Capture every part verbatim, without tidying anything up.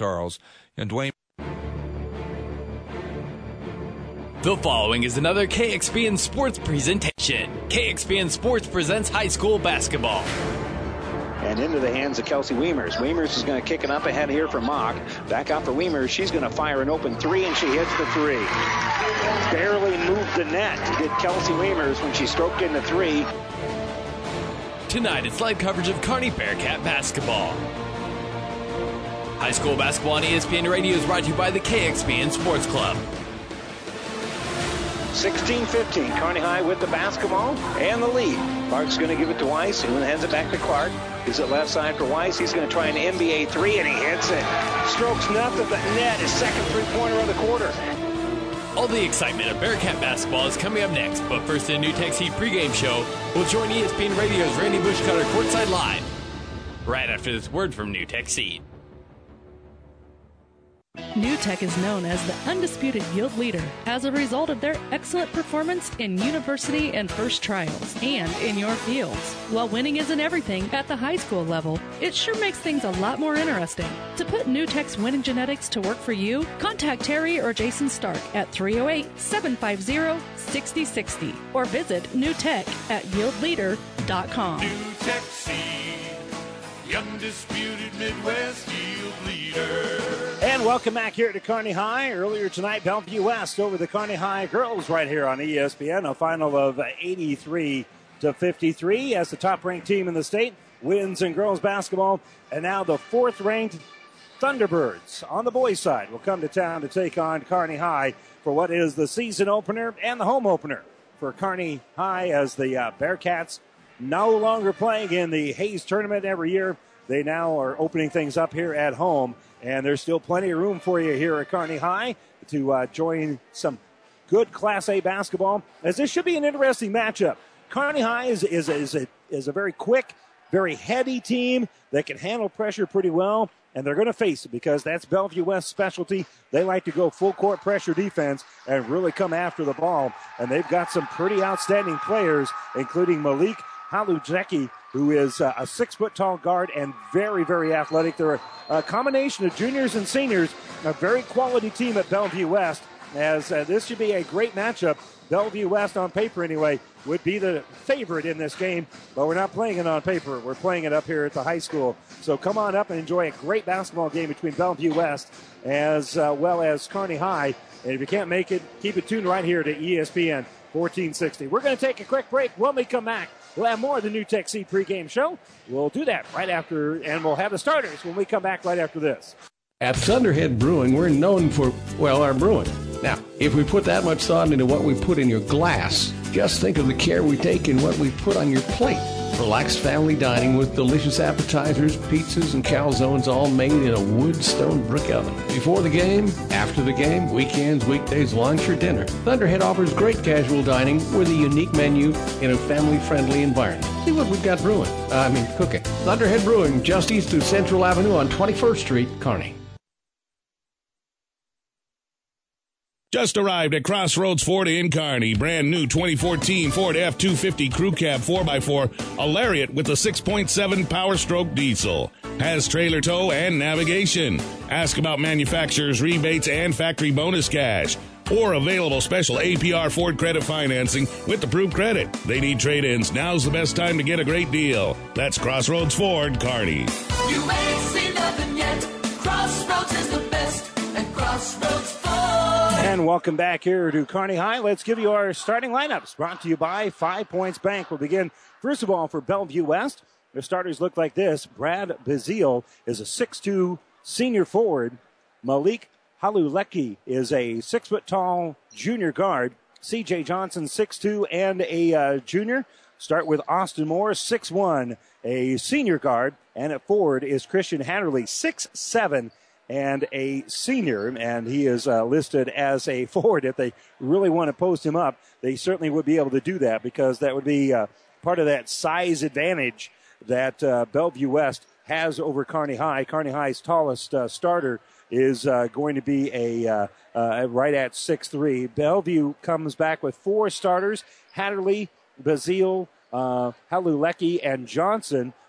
Charles. And Dwayne. The following is another K X P N Sports presentation. K X P N Sports presents high school basketball. And into the hands of Kelsey Wiemers. Wiemers is going to kick it up ahead here for Mock. Back out for Wiemers. She's going to fire an open three, and she hits the three. Barely moved the net, did Kelsey Wiemers when she stroked in the three. Tonight, it's live coverage of Kearney Bearcat basketball. High school basketball on E S P N Radio is brought to you by the K X P N Sports Club. sixteen fifteen, Kearney High with the basketball and the lead. Clark's going to give it to Weiss, who hands it back to Clark. Gives it left side for Weiss. He's going to try an N B A three, and he hits it. Strokes nothing but net. His second three-pointer of the quarter. All the excitement of Bearcat basketball is coming up next, but first the New Tech Seed pregame show will join E S P N Radio's Randy Bushcutter courtside live right after this word from New Tech Seed. New Tech is known as the undisputed yield leader as a result of their excellent performance in university and first trials and in your fields. While winning isn't everything at the high school level, it sure makes things a lot more interesting. To put New Tech's winning genetics to work for you, contact Terry or Jason Stark at three oh eight, seven five zero, six oh six oh or visit New Tech at yield leader dot com. New Tech Seed, the undisputed Midwest yield leader. And welcome back here to Kearney High. Earlier tonight, Bellevue West over the Kearney High girls right here on E S P N. A final of eighty-three to fifty-three as the top-ranked team in the state wins in girls basketball. And now the fourth-ranked Thunderbirds on the boys' side will come to town to take on Kearney High for what is the season opener and the home opener for Kearney High as the uh, Bearcats no longer playing in the Hayes tournament every year. They now are opening things up here at home. And there's still plenty of room for you here at Kearney High to uh, join some good Class A basketball, as this should be an interesting matchup. Kearney High is, is, is, a, is a very quick, very heady team that can handle pressure pretty well, and they're going to face it because that's Bellevue West's specialty. They like to go full-court pressure defense and really come after the ball, and they've got some pretty outstanding players, including Malik Haluzeki, who is uh, a six-foot-tall guard and very, very athletic. They're a, a combination of juniors and seniors, a very quality team at Bellevue West, as uh, this should be a great matchup. Bellevue West, on paper anyway, would be the favorite in this game, but we're not playing it on paper. We're playing it up here at the high school. So come on up and enjoy a great basketball game between Bellevue West as uh, well as Kearney High. And if you can't make it, keep it tuned right here to E S P N fourteen sixty. We're going to take a quick break. When we come back, we'll have more of the New Tech Seed pregame show. We'll do that right after, and we'll have the starters when we come back right after this. At Thunderhead Brewing, we're known for, well, our brewing. Now, if we put that much thought into what we put in your glass, just think of the care we take in what we put on your plate. Relaxed family dining with delicious appetizers, pizzas, and calzones all made in a wood stone brick oven. Before the game, after the game, weekends, weekdays, lunch, or dinner, Thunderhead offers great casual dining with a unique menu in a family-friendly environment. See what we've got brewing. Uh, I mean, cooking. Thunderhead Brewing, just east of Central Avenue on twenty-first Street, Kearney. Just arrived at Crossroads Ford in Kearney. Brand new twenty fourteen Ford F two fifty Crew Cab four by four, a Lariat with a six point seven Power Stroke diesel. Has trailer tow and navigation. Ask about manufacturer's rebates and factory bonus cash. Or available special A P R Ford credit financing with approved credit. They need trade-ins. Now's the best time to get a great deal. That's Crossroads Ford, Kearney. You ain't seen nothing yet. Crossroads is the best, and Crossroads Ford. And welcome back here to Kearney High. Let's give you our starting lineups, brought to you by Five Points Bank. We'll begin, first of all, for Bellevue West. Their starters look like this. Brad Bazile is a six two senior forward. Malik Haluleki is a six-foot-tall junior guard. C J Johnson, six two and a uh, junior. Start with Austin Moore, six one, a senior guard. And at forward is Christian Hatterley, six seven, and a senior, and he is uh, listed as a forward. If they really want to post him up, they certainly would be able to do that, because that would be uh, part of that size advantage that uh, Bellevue West has over Kearney High. Kearney High's tallest uh, starter is uh, going to be a uh, uh, right at six three. Bellevue comes back with four starters: Hatterley, Bazile, uh, Haluleki, and Johnson.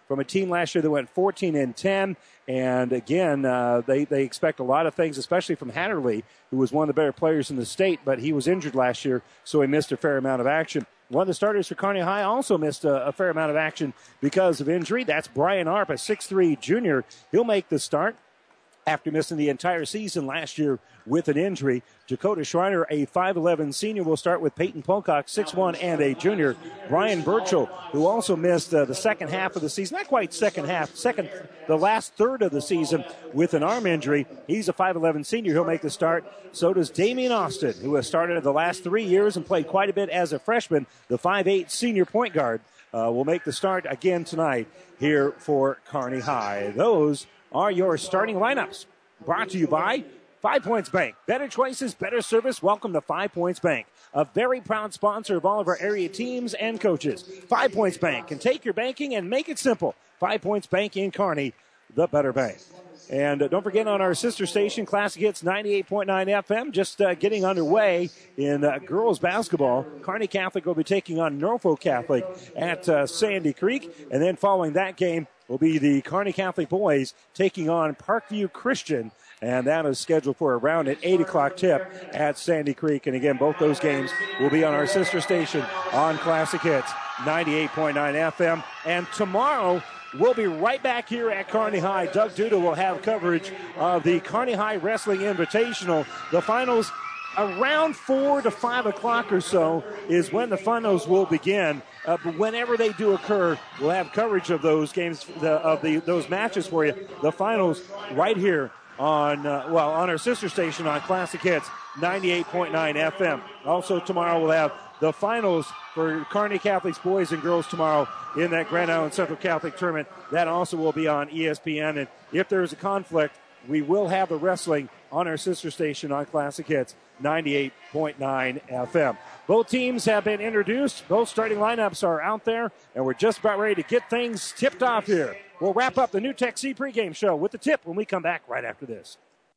from a team last year that went fourteen and ten. And again, uh, they, they expect a lot of things, especially from Hatterley, who was one of the better players in the state, but he was injured last year, so he missed a fair amount of action. One of the starters for Kearney High also missed a, a fair amount of action because of injury. That's Brian Arp, a six three junior. He'll make the start after missing the entire season last year with an injury. Dakota Schreiner, a five eleven senior, will start with Peyton Pocock, six one and a junior. Brian Burchell, who also missed uh, the second half of the season, not quite second half, second, the last third of the season with an arm injury. He's a five eleven senior. He'll make the start. So does Damian Austin, who has started the last three years and played quite a bit as a freshman. The five eight senior point guard uh, will make the start again tonight here for Kearney High. Those are your starting lineups. Brought to you by Five Points Bank. Better choices, better service. Welcome to Five Points Bank, a very proud sponsor of all of our area teams and coaches. Five Points Bank can take your banking and make it simple. Five Points Bank in Kearney, the better bank. And uh, don't forget, on our sister station, Classic Hits ninety-eight point nine F M, just uh, getting underway in uh, girls basketball. Kearney Catholic will be taking on Norfolk Catholic at uh, Sandy Creek. And then following that game will be the Kearney Catholic boys taking on Parkview Christian. And that is scheduled for around an eight o'clock tip at Sandy Creek. And again, both those games will be on our sister station on Classic Hits ninety-eight point nine F M. And tomorrow, we'll be right back here at Kearney High. Doug Duda will have coverage of the Kearney High Wrestling Invitational. The finals around four to five o'clock or so is when the finals will begin. Uh, but whenever they do occur, we'll have coverage of those games, the, of the those matches for you. The finals right here on uh, well on our sister station on Classic Hits ninety-eight point nine F M. Also tomorrow we'll have the finals for Kearney Catholic's boys and girls tomorrow in that Grand Island Central Catholic tournament. That also will be on E S P N. And if there's a conflict, we will have the wrestling on our sister station on Classic Hits ninety-eight point nine F M. Both teams have been introduced. Both starting lineups are out there, and we're just about ready to get things tipped off here. We'll wrap up the New Tech C pregame show with the tip when we come back right after this.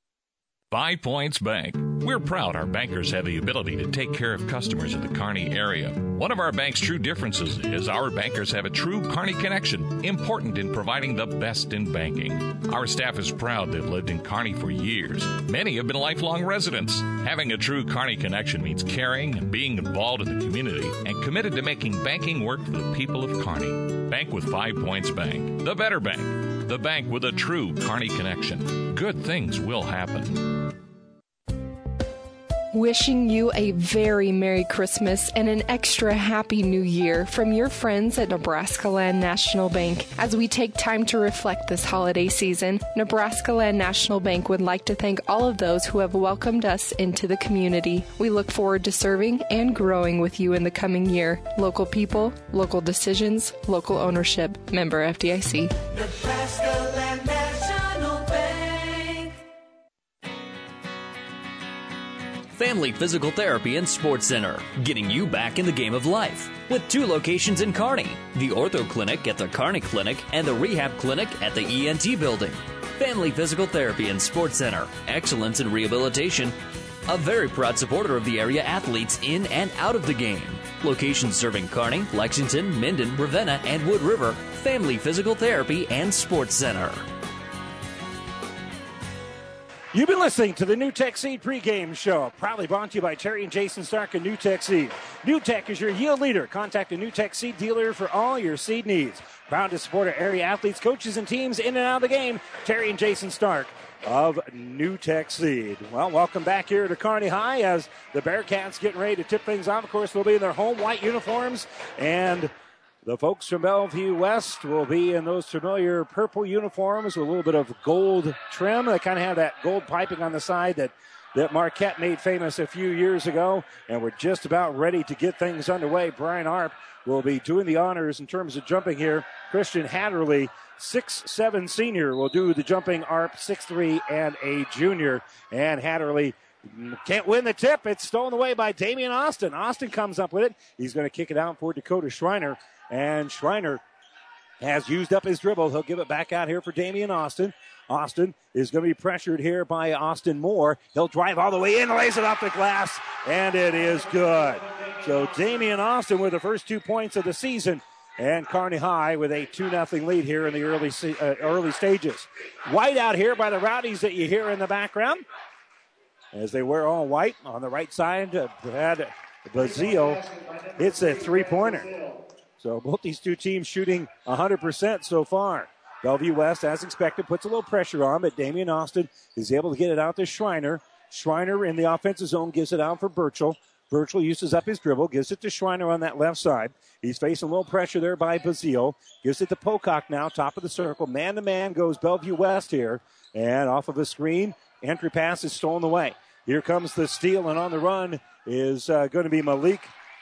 Five Points Bank. We're proud our bankers have the ability to take care of customers in the Kearney area. One of our bank's true differences is our bankers have a true Kearney connection, important in providing the best in banking. Our staff is proud they've lived in Kearney for years. Many have been lifelong residents. Having a true Kearney connection means caring and being involved in the community and committed to making banking work for the people of Kearney. Bank with Five Points Bank. The better bank. The bank with a true Kearney connection. Good things will happen. Wishing you a very Merry Christmas and an extra Happy New Year from your friends at Nebraska Land National Bank. As we take time to reflect this holiday season, Nebraska Land National Bank would like to thank all of those who have welcomed us into the community. We look forward to serving and growing with you in the coming year. Local people, local decisions, local ownership. Member F D I C. Nebraska Land National Bank. Family Physical Therapy and Sports Center, getting you back in the game of life. With two locations in Kearney, the Ortho Clinic at the Kearney Clinic and the Rehab Clinic at the E N T Building. Family Physical Therapy and Sports Center, excellence in rehabilitation. A very proud supporter of the area athletes in and out of the game. Locations serving Kearney, Lexington, Minden, Ravenna, and Wood River. Family Physical Therapy and Sports Center. You've been listening to the New Tech Seed pregame show, proudly brought to you by Terry and Jason Stark and New Tech Seed. New Tech is your yield leader. Contact a New Tech Seed dealer for all your seed needs. Proud to support our area athletes, coaches, and teams in and out of the game. Terry and Jason Stark of New Tech Seed. Well, welcome back here to Kearney High as the Bearcats getting ready to tip things off. Of course, they'll be in their home white uniforms, and the folks from Bellevue West will be in those familiar purple uniforms with a little bit of gold trim. They kind of have that gold piping on the side that, that Marquette made famous a few years ago. And we're just about ready to get things underway. Brian Arp will be doing the honors in terms of jumping here. Christian Hatterley, six seven senior, will do the jumping. Arp, six three and a junior. And Hatterley can't win the tip. It's stolen away by Damian Austin. Austin comes up with it. He's going to kick it out for Dakota Schreiner. And Schreiner has used up his dribble. He'll give it back out here for Damian Austin. Austin is going to be pressured here by Austin Moore. He'll drive all the way in, lays it off the glass, and it is good. So Damian Austin with the first two points of the season And Kearney High with a two nothing lead here in the early uh, early stages. White out here by the Rowdies that you hear in the background. As they wear all white on the right side, uh, Brad Bazile hits a three-pointer. So both these two teams shooting one hundred percent so far. Bellevue West, as expected, puts a little pressure on, but Damian Austin is able to get it out to Schreiner. Schreiner in the offensive zone gives it out for Burchell. Burchell uses up his dribble, gives it to Schreiner on that left side. He's facing a little pressure there by Bazile. Gives it to Pocock now, top of the circle. Man-to-man goes Bellevue West here. And off of a screen, entry pass is stolen away. Here comes the steal, and on the run is uh, going to be Malik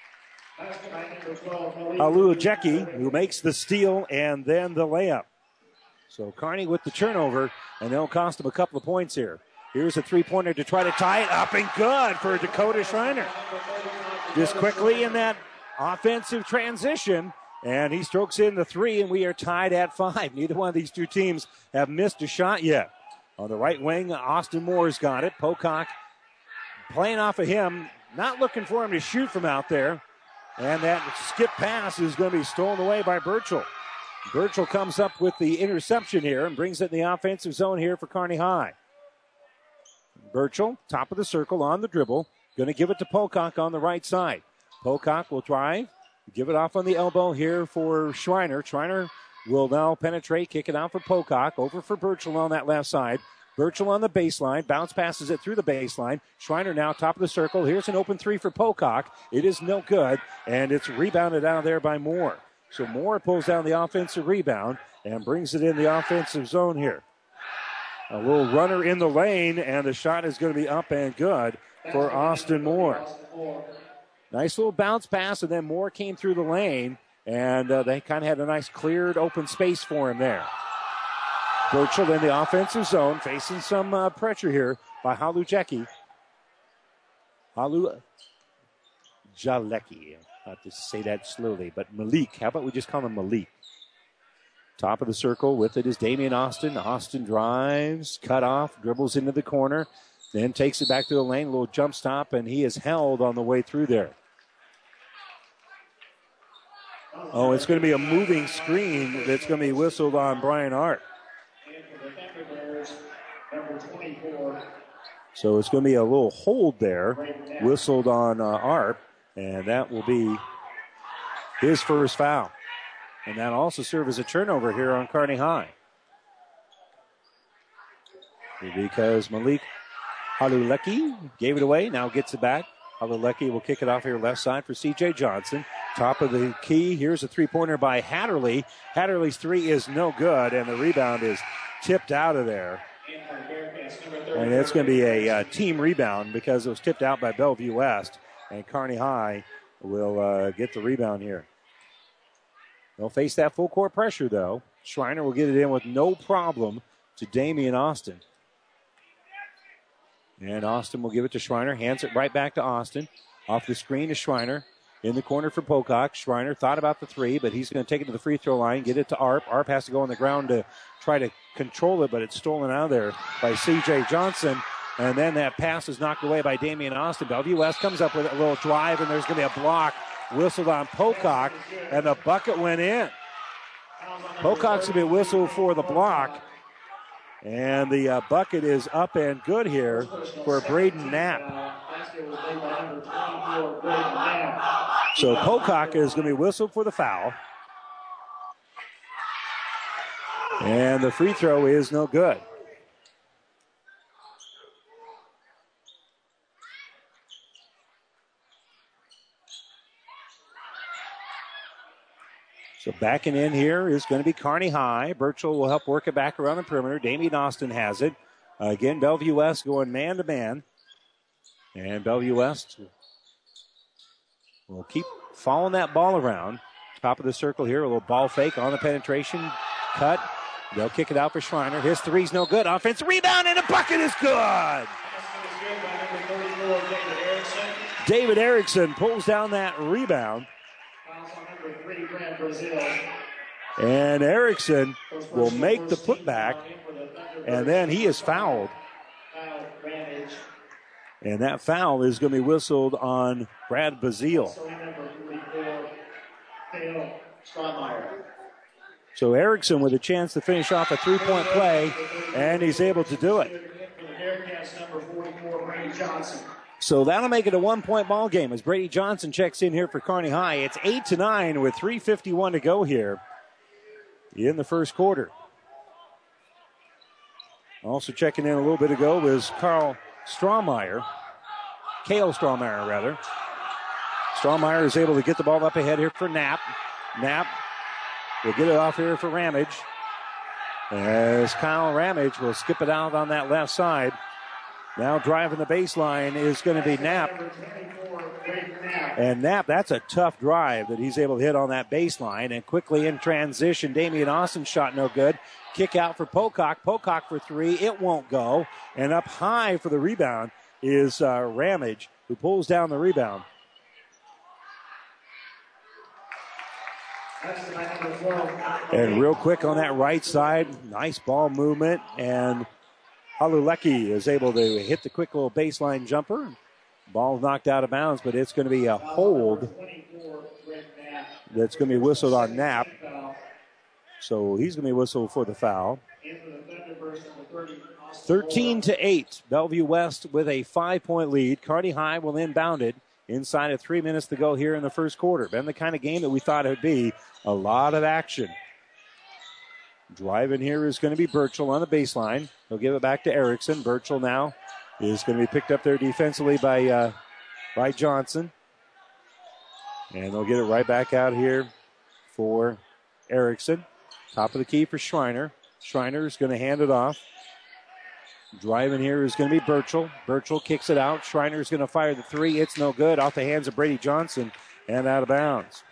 Alujeki, who makes the steal and then the layup. So Kearney with the turnover, and they'll cost him a couple of points here. Here's a three-pointer to try to tie it up, and good for Dakota Schreiner. Just quickly in that offensive transition, and he strokes in the three, and we are tied at five. Neither one of these two teams have missed a shot yet. On the right wing, Austin Moore's got it. Pocock playing off of him, not looking for him to shoot from out there. And that skip pass is going to be stolen away by Burchell. Burchell comes up with the interception here and brings it in the offensive zone here for Kearney High. Burchell, top of the circle on the dribble. Going to give it to Pocock on the right side. Pocock will drive, give it off on the elbow here for Schreiner. Schreiner will now penetrate, kick it out for Pocock. Over for Burchell on that left side. Burchell on the baseline, bounce passes it through the baseline. Schreiner now top of the circle. Here's an open three for Pocock. It is no good, and it's rebounded out of there by Moore. So Moore pulls down the offensive rebound and brings it in the offensive zone here. A little runner in the lane, and the shot is going to be up and good for Austin Moore. Nice little bounce pass, and then Moore came through the lane, and uh, they kind of had a nice cleared open space for him there. Burchell in the offensive zone, facing some uh, pressure here by Halujeki. Halu Jalecki. I have to say that slowly, but Malik. How about we just call him Malik? Top of the circle with it is Damian Austin. Austin drives, cut off, dribbles into the corner, then takes it back to the lane, a little jump stop, and he is held on the way through there. Oh, it's going to be a moving screen that's going to be whistled on Brian Art. So it's going to be a little hold there, whistled on uh, Arp, and that will be his first foul. And that'll also serve as a turnover here on Kearney High. Because Malik Haluleki gave it away, now gets it back. Haluleki will kick it off here left side for C J Johnson. Top of the key, here's a three-pointer by Hatterley. Hatterley's three is no good, and the rebound is tipped out of there. And it's going to be a uh, team rebound because it was tipped out by Bellevue West. And Kearney High will uh, get the rebound here. They'll face that full court pressure, though. Schreiner will get it in with no problem to Damian Austin. And Austin will give it to Schreiner. Hands it right back to Austin. Off the screen to Schreiner. In the corner for Pocock. Schreiner thought about the three, but he's going to take it to the free throw line, get it to Arp. Arp has to go on the ground to try to control it, but it's stolen out of there by C J Johnson. And then that pass is knocked away by Damian Austin. Bellevue West comes up with a little drive, and there's going to be a block whistled on Pocock, and the bucket went in. Pocock's going to be whistled for the block, and the uh, bucket is up and good here for Braden Knapp. So Pocock is going to be whistled for the foul. And the free throw is no good. So backing in here is going to be Kearney High. Burchell will help work it back around the perimeter. Damian Austin has it. Uh, again, Bellevue West going man-to-man. And Bellevue West will keep following that ball around. Top of the circle here, a little ball fake on the penetration. Cut. They'll kick it out for Schreiner. His three's no good. Offensive rebound, and the bucket is good. David Erickson pulls down that rebound. And Erickson will make the putback, and then he is fouled. And that foul is going to be whistled on Brad Bazile. So Erickson with a chance to finish off a three-point play, and he's able to do it. So that'll make it a one-point ball game as Brady Johnson checks in here for Kearney High. It's eight to nine with three fifty-one to go here in the first quarter. Also checking in a little bit ago was Carl Strawmeyer. Cale Strawmeyer, rather. Strawmeyer is able to get the ball up ahead here for Knapp. Knapp will get it off here for Ramage. As Kyle Ramage will skip it out on that left side. Now driving the baseline is going to be Knapp. And Knapp, that's a tough drive that he's able to hit on that baseline. And quickly in transition, Damian Austin's shot no good. Kick out for Pocock. Pocock for three. It won't go. And up high for the rebound is uh, Ramage, who pulls down the rebound. And real quick on that right side, nice ball movement. And Halulecki is able to hit the quick little baseline jumper. Ball knocked out of bounds, but it's going to be a hold that's going to be whistled on Knapp. So he's going to be whistled for the foul. thirteen to eight. Bellevue West with a five-point lead. Kearney High will inbound it inside of three minutes to go here in the first quarter. Been the kind of game that we thought it would be. A lot of action. Driving here is going to be Burchell on the baseline. He'll give it back to Erickson. Burchell now is going to be picked up there defensively by uh, by Johnson. And they'll get it right back out here for Erickson. Top of the key for Schreiner. Schreiner is going to hand it off. Driving here is going to be Burchell. Burchell kicks it out. Schreiner is going to fire the three. It's no good. Off the hands of Brady Johnson and out of bounds.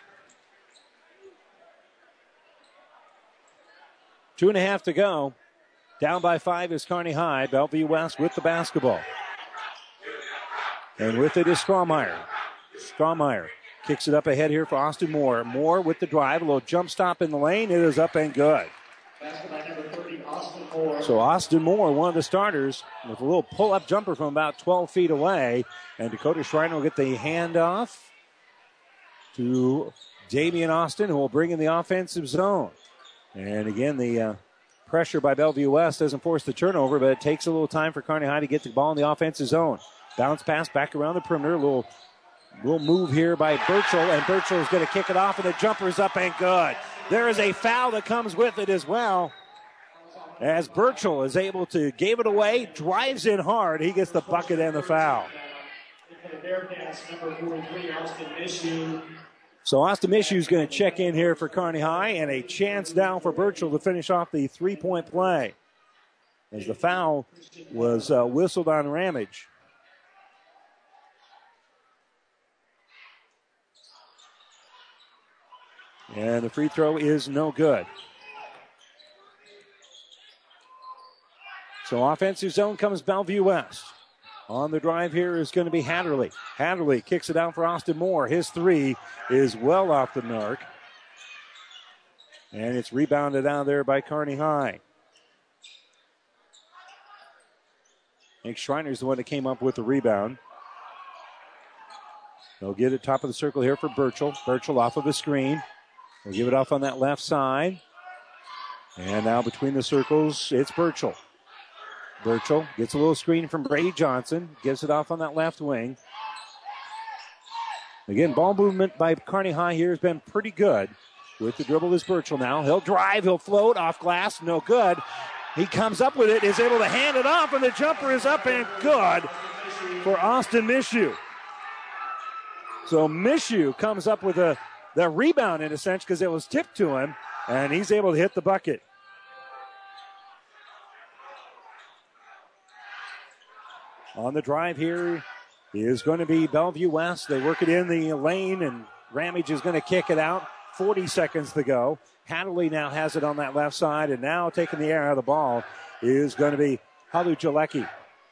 Two and a half to go. Down by five is Kearney High. Bellevue West with the basketball. And with it is Strawmeyer. Strawmeyer kicks it up ahead here for Austin Moore. Moore with the drive. A little jump stop in the lane. It is up and good. So Austin Moore, one of the starters, with a little pull-up jumper from about twelve feet away. And Dakota Schreiner will get the handoff to Damian Austin, who will bring in the offensive zone. And again, the uh, pressure by Bellevue West doesn't force the turnover, but it takes a little time for Kearney High to get the ball in the offensive zone. Bounce pass back around the perimeter. A little, little move here by Burchell, and Burchell is going to kick it off, and the jumper's up and good. There is a foul that comes with it as well. As Burchell is able to give it away, drives in hard. He gets the bucket and the foul. So Austin Michoud is going to check in here for Kearney High, and a chance down for Burchell to finish off the three-point play. As the foul was uh, whistled on Ramage. And the free throw is no good. So offensive zone comes Bellevue West. On the drive here is going to be Hatterley. Hatterley kicks it out for Austin Moore. His three is well off the mark. And it's rebounded out there by Kearney High. I think Schreiner's the one that came up with the rebound. They'll get it top of the circle here for Burchell. Burchell off of the screen. They'll give it off on that left side. And now between the circles, it's Burchell. Burchell gets a little screen from Brady Johnson. Gives it off on that left wing. Again, ball movement by Kearney High here has been pretty good. With the dribble is Burchell now. He'll drive. He'll float off glass. No good. He comes up with it. Is able to hand it off. And the jumper is up and good for Austin Michoud. So Michoud comes up with a, the rebound in a sense because it was tipped to him. And he's able to hit the bucket. On the drive here is going to be Bellevue West. They work it in the lane, and Ramage is going to kick it out. forty seconds to go. Hatterley now has it on that left side, and now taking the air out of the ball is going to be Halu Jalecki.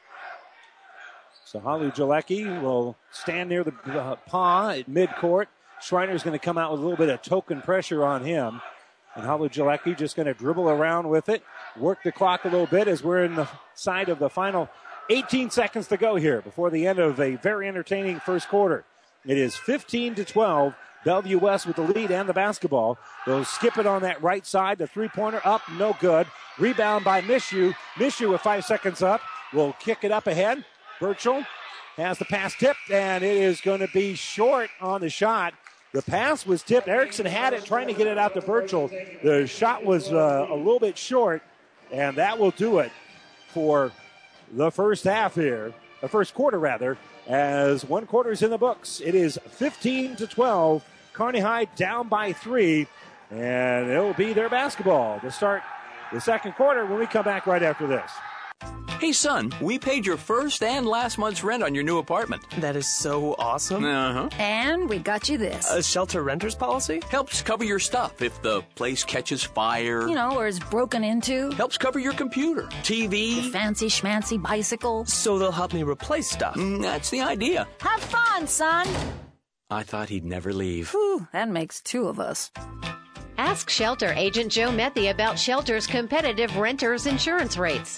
So Halu Jalecki will stand near the uh, paw at midcourt. Schreiner's going to come out with a little bit of token pressure on him. And Halu Jalecki just going to dribble around with it, work the clock a little bit as we're in the side of the final eighteen seconds to go here before the end of a very entertaining first quarter. It is fifteen to twelve. Bellevue West with the lead and the basketball. They'll skip it on that right side. The three-pointer up, no good. Rebound by Mishu. Mishu with five seconds up will kick it up ahead. Burchell has the pass tipped, and it is going to be short on the shot. The pass was tipped. Erickson had it, trying to get it out to Burchell. The shot was uh, a little bit short, and that will do it for the first half here. The first quarter, rather, as one quarter is in the books. It is fifteen to twelve. Kearney High down by three, and it will be their basketball to start the second quarter when we come back right after this. Hey, son, we paid your first and last month's rent on your new apartment. That is so awesome. Uh-huh. And we got you this. A shelter renter's policy? Helps cover your stuff if the place catches fire. You know, or is broken into. Helps cover your computer, T V. The fancy schmancy bicycle. So they'll help me replace stuff. Mm, that's the idea. Have fun, son. I thought he'd never leave. Whew, that makes two of us. Ask Shelter Agent Joe Methy about Shelter's competitive renters insurance rates.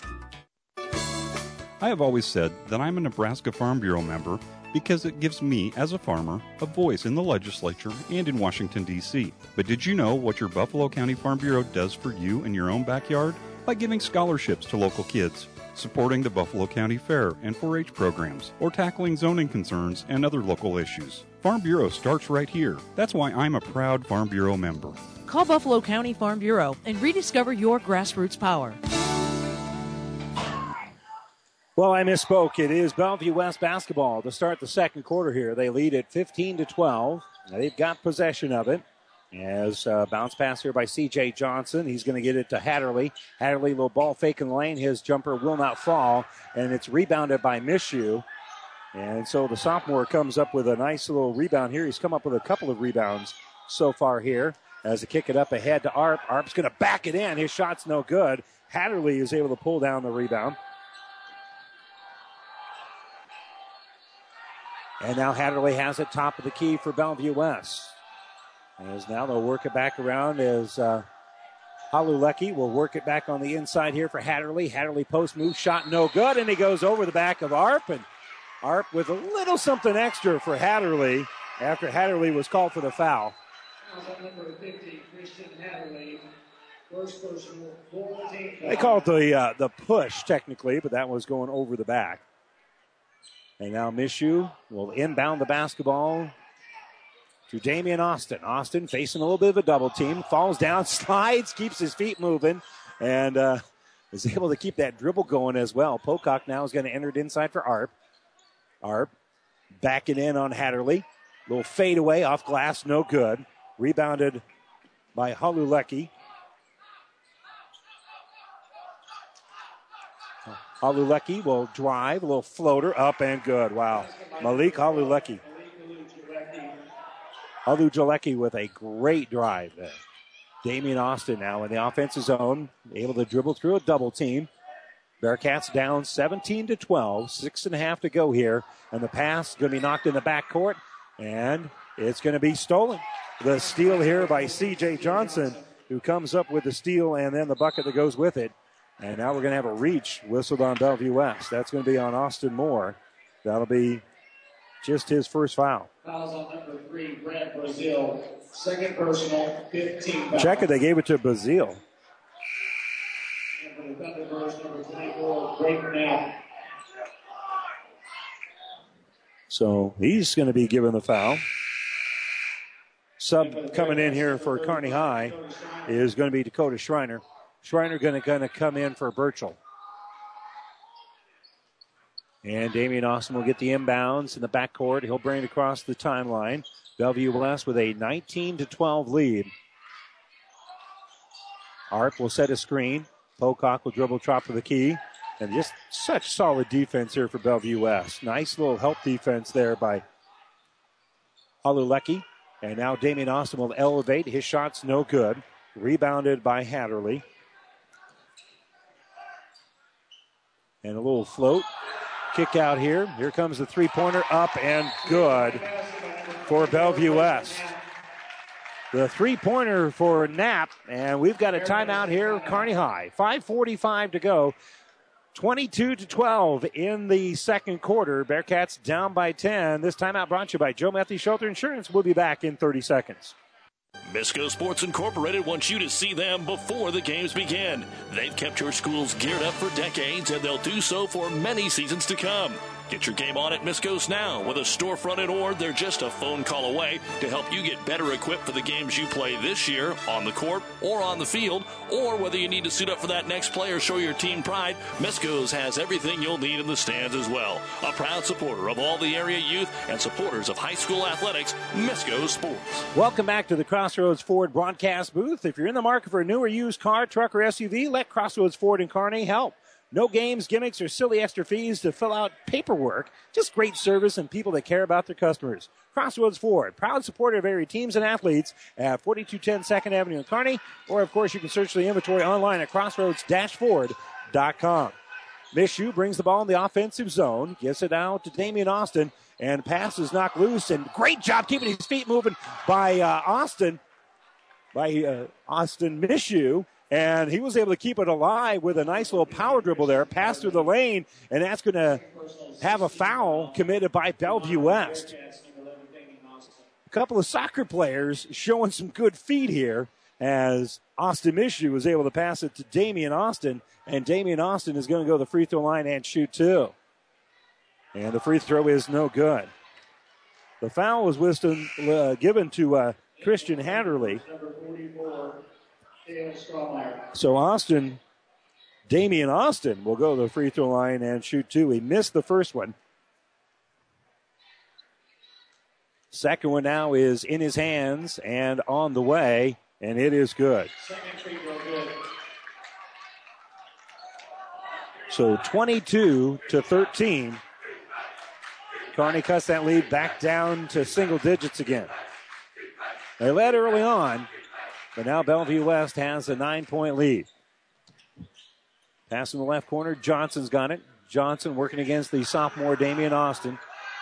I have always said that I'm a Nebraska Farm Bureau member because it gives me, as a farmer, a voice in the legislature and in Washington, D C But did you know what your Buffalo County Farm Bureau does for you in your own backyard? By giving scholarships to local kids, supporting the Buffalo County Fair and four H programs, or tackling zoning concerns and other local issues. Farm Bureau starts right here. That's why I'm a proud Farm Bureau member. Call Buffalo County Farm Bureau and rediscover your grassroots power. Well, I misspoke. It is Bellevue West basketball to start the second quarter here. They lead at fifteen to twelve. They've got possession of it. As uh, bounce pass here by C J Johnson. He's going to get it to Hatterley. Hatterley, little ball fake in the lane. His jumper will not fall, and it's rebounded by Mishu. And so the sophomore comes up with a nice little rebound here. He's come up with a couple of rebounds so far here. As they kick it up ahead to Arp. Arp's going to back it in. His shot's no good. Hatterley is able to pull down the rebound. And now Hatterley has it top of the key for Bellevue West. As now they'll work it back around as uh, Halulecki will work it back on the inside here for Hatterley. Hatterley post move, shot no good, and he goes over the back of Arp. And Arp with a little something extra for Hatterley after Hatterley was called for the foul. They call it the, uh, the push technically, but that was going over the back. And now Mishu will inbound the basketball to Damian Austin. Austin facing a little bit of a double team. Falls down, slides, keeps his feet moving, and uh, is able to keep that dribble going as well. Pocock now is going to enter it inside for Arp. Arp backing in on Hatterley. Little fade away off glass, no good. Rebounded by Halulecki. Halulecki will drive, a little floater, up and good. Wow. Malik Halulecki. Halulecki with a great drive there. Damian Austin now in the offensive zone, able to dribble through a double team. Bearcats down seventeen to twelve, six and a half to go here. And the pass is going to be knocked in the backcourt, and it's going to be stolen. The steal here by C J Johnson, who comes up with the steal and then the bucket that goes with it. And now we're going to have a reach whistled on Bellevue West. That's going to be on Austin Moore. That'll be just his first foul. Fouls on number three, Brad Brazil. Second personal, fifteen fouls. Check it, they gave it to Brazil. And for the Thunderbirds, number twenty-four, Drake Knapp. So he's going to be given the foul. Sub coming in here for Kearney High is going to be Dakota Schreiner. Schreiner going to going to come in for Burchell. And Damian Austin will get the inbounds in the backcourt. He'll bring it across the timeline. Bellevue West with a nineteen to twelve lead. Arp will set a screen. Pocock will dribble top of the key. And just such solid defense here for Bellevue West. Nice little help defense there by Halulecki. And now Damian Austin will elevate. His shot's no good. Rebounded by Hatterley. And a little float. Kick out here. Here comes the three-pointer up and good for Bellevue West. The three-pointer for Knapp, and we've got a timeout here, Kearney High. five forty-five to go. twenty-two to twelve in the second quarter. Bearcats down by ten. This timeout brought to you by Joe Metheny Shelter Insurance. We'll be back in thirty seconds. Misco Sports Incorporated wants you to see them before the games begin. They've kept your schools geared up for decades, and they'll do so for many seasons to come. Get your game on at Misco's now. With a storefront in Ord, they're just a phone call away to help you get better equipped for the games you play this year on the court or on the field, or whether you need to suit up for that next play or show your team pride, Misco's has everything you'll need in the stands as well. A proud supporter of all the area youth and supporters of high school athletics, Misco Sports. Welcome back to the Crossroads Ford broadcast booth. If you're in the market for a new or used car, truck, or S U V, let Crossroads Ford in Kearney help. No games, gimmicks, or silly extra fees to fill out paperwork. Just great service and people that care about their customers. Crossroads Ford, proud supporter of area teams and athletes at forty-two ten second Avenue in Kearney. Or, of course, you can search the inventory online at crossroads dash ford dot com. Mizzou brings the ball in the offensive zone, gets it out to Damian Austin, and pass is knocked loose. And great job keeping his feet moving by uh, Austin, by uh, Austin Mizzou. And he was able to keep it alive with a nice little power dribble there, pass through the lane, and that's going to have a foul committed by Bellevue West. A couple of soccer players showing some good feet here as Austin Mizzou was able to pass it to Damian Austin, and Damian Austin is going to go to the free throw line and shoot two. And the free throw is no good. The foul was wisdom, uh, given to uh, Christian Hatterley. So Austin, Damian Austin will go to the free throw line and shoot two. He missed the first one. Second one now is in his hands and on the way, and it is good. So twenty-two to thirteen. Kearney cuts that lead back down to single digits again. They led early on, but now Bellevue West has a nine-point lead. Pass in the left corner. Johnson's got it. Johnson working against the sophomore Damian Austin.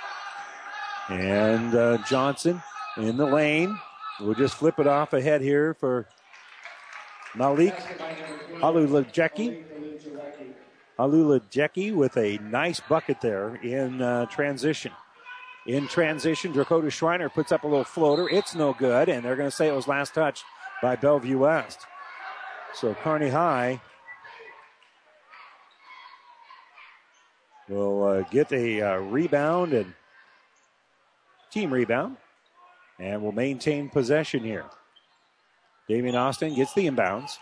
And uh, Johnson in the lane. We'll just flip it off ahead here for Malik Alulajeki. Alulajeki with a nice bucket there in uh, transition. In transition, Dakota Schreiner puts up a little floater. It's no good, and they're going to say it was last touch by Bellevue West. So Kearney High will uh, get a uh, rebound and team rebound, and will maintain possession here. Damian Austin gets the inbounds.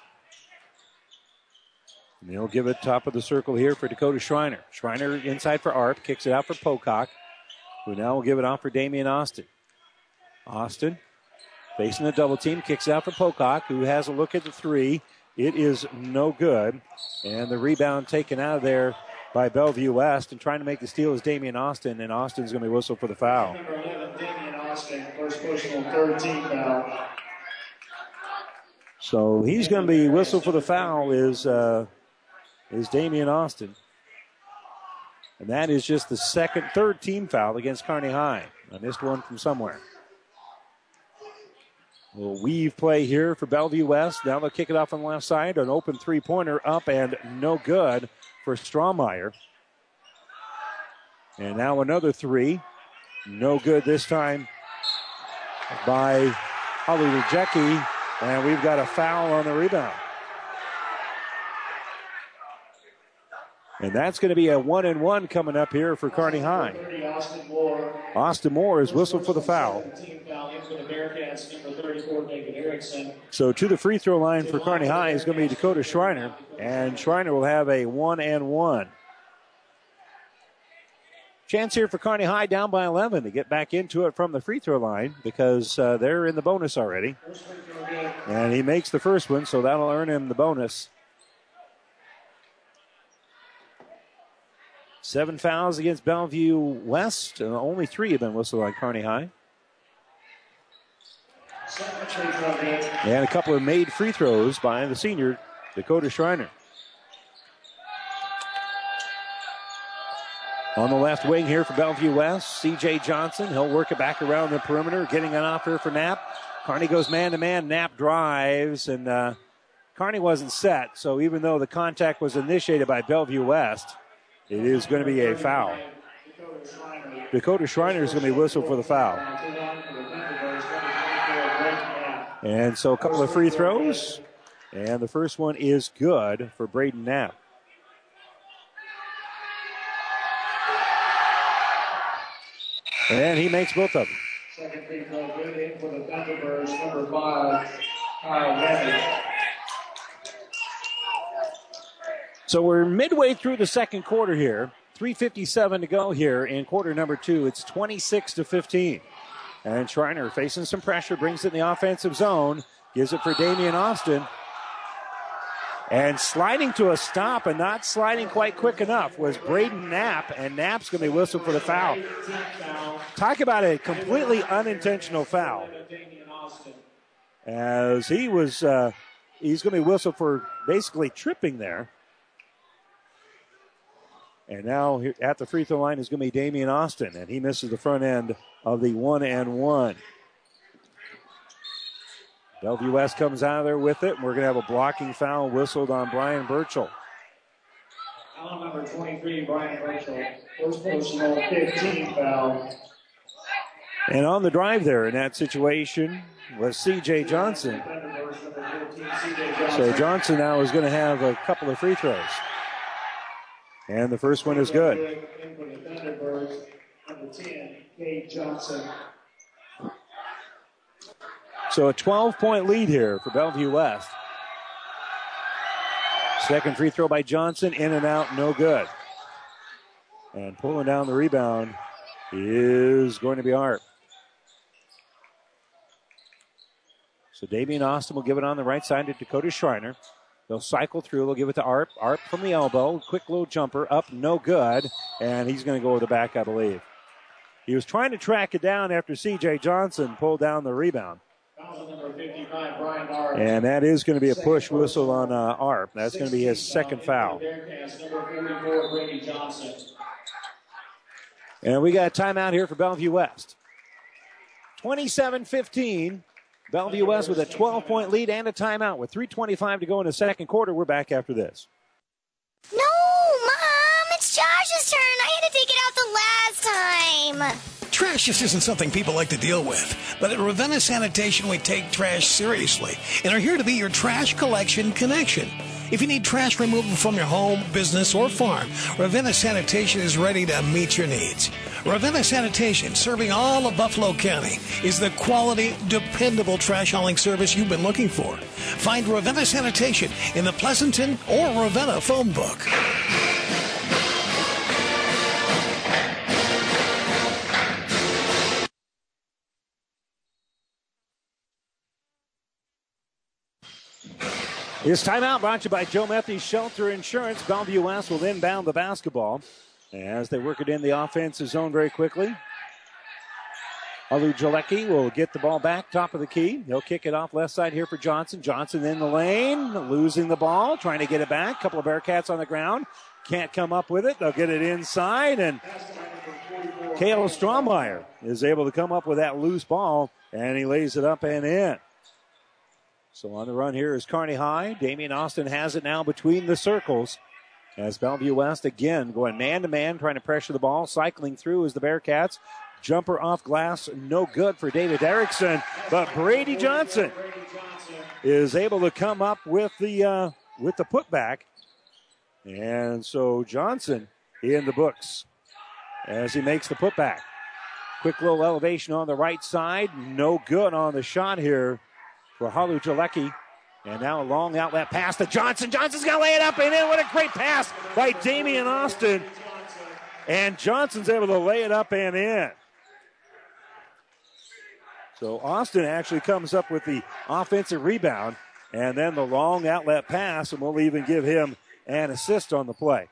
And he'll give it top of the circle here for Dakota Schreiner. Schreiner inside for Arp, kicks it out for Pocock, who now will give it off for Damian Austin. Austin facing the double team, kicks out for Pocock, who has a look at the three. It is no good. And the rebound taken out of there by Bellevue West, and trying to make the steal is Damian Austin, and Austin's going to be whistled for the foul. Number eleven, Damian Austin, first personal, third team foul. So he's going to be whistled for the foul is, uh, is Damian Austin. And that is just the second, third team foul against Kearney High. I missed one from somewhere. A little weave play here for Bellevue West. Now they'll kick it off on the left side. An open three-pointer up and no good for Strohmeyer. And now another three. No good this time by Alulajeki. And we've got a foul on the rebound. And that's going to be a one and one coming up here for Kearney High. Austin Moore. Austin Moore is whistled for the foul. So to the free throw line for Kearney High is going to be Dakota Schreiner. And Schreiner will have a one and one. Chance here for Kearney High down by eleven to get back into it from the free throw line because uh, they're in the bonus already. And he makes the first one, so that'll earn him the bonus. Seven fouls against Bellevue West. Uh, only three have been whistled on Kearney High. And a couple of made free throws by the senior, Dakota Schreiner. On the left wing here for Bellevue West, C J Johnson. He'll work it back around the perimeter, getting an offer for Knapp. Kearney goes man-to-man. Knapp drives, and uh, Kearney wasn't set, so even though the contact was initiated by Bellevue West, it is going to be a foul. Dakota Schreiner is going to be whistled for the foul. And so a couple of free throws, and the first one is good for Braden Knapp. And he makes both of them. Second free throw good in for the Thunderbirds, number five, Kyle Levy. So we're midway through the second quarter here. three fifty-seven to go here in quarter number two. It's twenty-six to fifteen. And Schreiner facing some pressure, brings it in the offensive zone, gives it for Damian Austin. And sliding to a stop and not sliding quite quick enough was Braden Knapp, and Knapp's going to be whistled for the foul. Talk about a completely unintentional foul. As he was, uh, he's going to be whistled for basically tripping there. And now at the free throw line is going to be Damian Austin, and he misses the front end of the one and one. Bellevue West comes out of there with it, and we're going to have a blocking foul whistled on Brian Burchell. Foul number twenty-three, Brian Burchell. First personal, fifteen foul. And on the drive there in that situation was C J Johnson. So Johnson now is going to have a couple of free throws. And the first one is good. Number ten, Cade Johnson. So a twelve-point lead here for Bellevue West. Second free throw by Johnson, in and out, no good. And pulling down the rebound is going to be Arp. So Damian Austin will give it on the right side to Dakota Schreiner. They'll cycle through. They'll give it to Arp. Arp from the elbow. Quick little jumper. Up, no good. And he's going to go with the back, I believe. He was trying to track it down after C J Johnson pulled down the rebound. And that is going to be a push whistle on uh, Arp. That's going to be his second foul. And we got a timeout here for Bellevue West. twenty-seven fifteen. Bellevue West with a twelve-point lead and a timeout with three twenty-five to go in the second quarter. We're back after this. No, Mom, it's Josh's turn. I had to take it out the last time. Trash just isn't something people like to deal with. But at Ravenna Sanitation, we take trash seriously and are here to be your trash collection connection. If you need trash removal from your home, business, or farm, Ravenna Sanitation is ready to meet your needs. Ravenna Sanitation, serving all of Buffalo County, is the quality, dependable trash hauling service you've been looking for. Find Ravenna Sanitation in the Pleasanton or Ravenna phone book. This timeout brought to you by Joe Metheny Shelter Insurance. Bellevue West will inbound the basketball as they work it in the offensive zone very quickly. Alu Jalecki will get the ball back, top of the key. He'll kick it off left side here for Johnson. Johnson in the lane, losing the ball, trying to get it back. Couple of Bearcats on the ground. Can't come up with it. They'll get it inside, and Kale Strohmeyer is able to come up with that loose ball, and he lays it up and in. So on the run here is Kearney High. Damian Austin has it now between the circles. As Bellevue West again going man-to-man, trying to pressure the ball. Cycling through is the Bearcats. Jumper off glass, no good for David Erickson. But Brady Johnson is able to come up with the uh, with the putback. And so Johnson in the books as he makes the putback. Quick little elevation on the right side. No good on the shot here for Halu Jalecki. And now a long outlet pass to Johnson. Johnson's going to lay it up and in. What a great pass by Damian Austin. And Johnson's able to lay it up and in. So Austin actually comes up with the offensive rebound. And then the long outlet pass, and we'll even give him an assist on the play.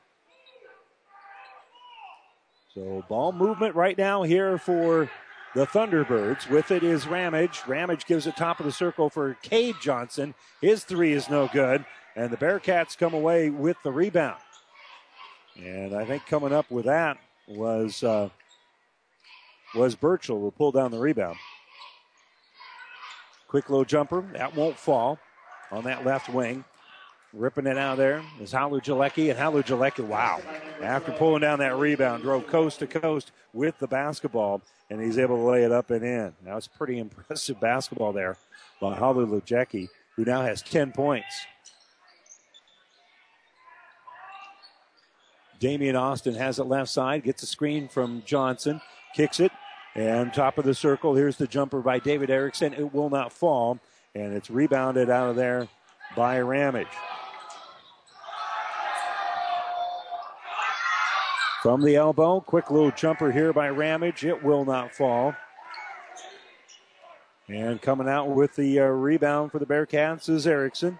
So ball movement right now here for the Thunderbirds. With it is Ramage. Ramage gives it top of the circle for Cade Johnson. His three is no good. And the Bearcats come away with the rebound. And I think coming up with that was uh, was Burchell, who pulled down the rebound. Quick low jumper. That won't fall on that left wing. Ripping it out there is Halu Jalecki, and Halu Jalecki, wow, after pulling down that rebound, drove coast to coast with the basketball, and he's able to lay it up and in. Now it's pretty impressive basketball there by Halu Jalecki, who now has ten points. Damian Austin has it left side, gets a screen from Johnson, kicks it, and top of the circle, here's the jumper by David Erickson. It will not fall, and it's rebounded out of there by Ramage. From the elbow, quick little jumper here by Ramage. It will not fall. And coming out with the uh, rebound for the Bearcats is Erickson.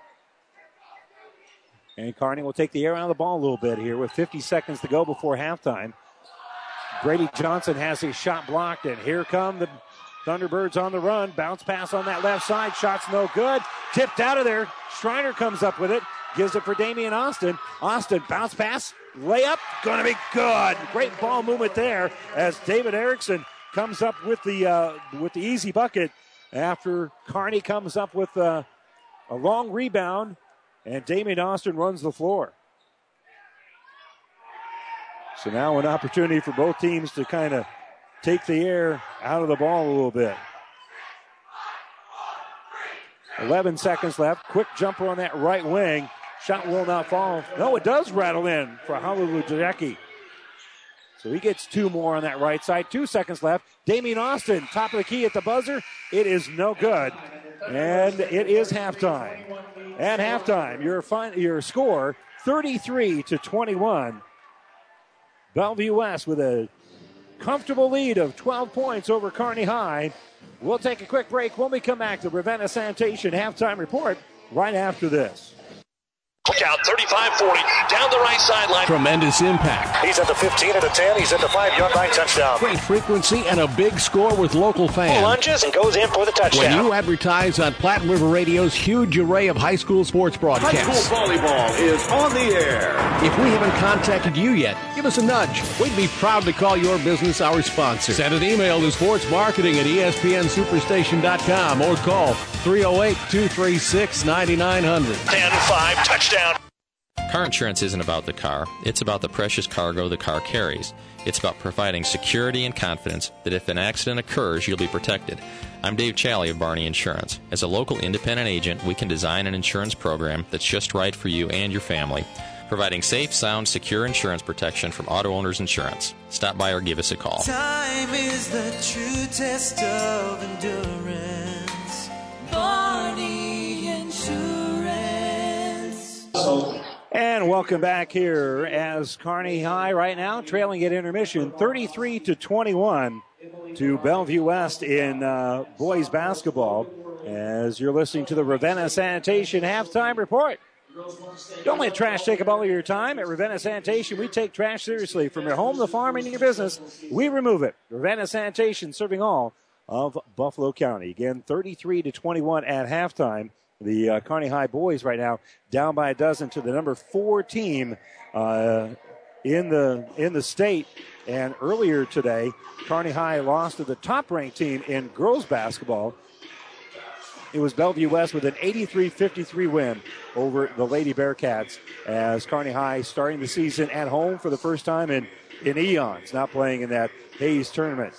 And Kearney will take the air out of the ball a little bit here with fifty seconds to go before halftime. Brady Johnson has his shot blocked, and here come the Thunderbirds on the run. Bounce pass on that left side. Shot's no good. Tipped out of there. Schreiner comes up with it. Gives it for Damian Austin. Austin, bounce pass. Layup. Going to be good. Great ball movement there as David Erickson comes up with the uh, with the easy bucket after Kearney comes up with uh, a long rebound, and Damian Austin runs the floor. So now an opportunity for both teams to kind of take the air out of the ball a little bit. eleven seconds left. Quick jumper on that right wing. Shot will not fall. No, it does rattle in for Halu Jalecki. So he gets two more on that right side. Two seconds left. Damian Austin, top of the key at the buzzer. It is no good. And it is halftime. At halftime, your, fin- your score, thirty-three to twenty-one. Bellevue West with a comfortable lead of twelve points over Kearney High. We'll take a quick break when we come back to Ravenna Sanitation halftime report right after this. Look out, thirty-five forty, down the right sideline. Tremendous impact. He's at the fifteen and the ten. He's at the five-yard line touchdown. Great frequency and a big score with local fans. Lunges and goes in for the touchdown. When you advertise on Platte River Radio's huge array of high school sports broadcasts. High school volleyball is on the air. If we haven't contacted you yet, give us a nudge. We'd be proud to call your business our sponsor. Send an email to sportsmarketing at E S P N superstation dot com or call three oh eight, two three six, nine nine hundred. ten five, touchdown. Car insurance isn't about the car. It's about the precious cargo the car carries. It's about providing security and confidence that if an accident occurs, you'll be protected. I'm Dave Challey of Barney Insurance. As a local independent agent, we can design an insurance program that's just right for you and your family, providing safe, sound, secure insurance protection from Auto Owners Insurance. Stop by or give us a call. Time is the true test of endurance. Barney Insurance. And welcome back here as Kearney High right now trailing at intermission thirty-three to twenty-one to Bellevue West in uh, boys basketball as you're listening to the Ravenna Sanitation halftime report. Don't let trash take up all of your time. At Ravenna Sanitation, we take trash seriously. From your home, the farm, and your business, we remove it. Ravenna Sanitation serving all of Buffalo County. Again, thirty-three to twenty-one at halftime. The uh, Kearney High boys right now down by a dozen to the number four team uh, in the in the state. And earlier today, Kearney High lost to the top-ranked team in girls basketball. It was Bellevue West with an eighty-three fifty-three win over the Lady Bearcats as Kearney High starting the season at home for the first time in, in eons, not playing in that Hayes tournament.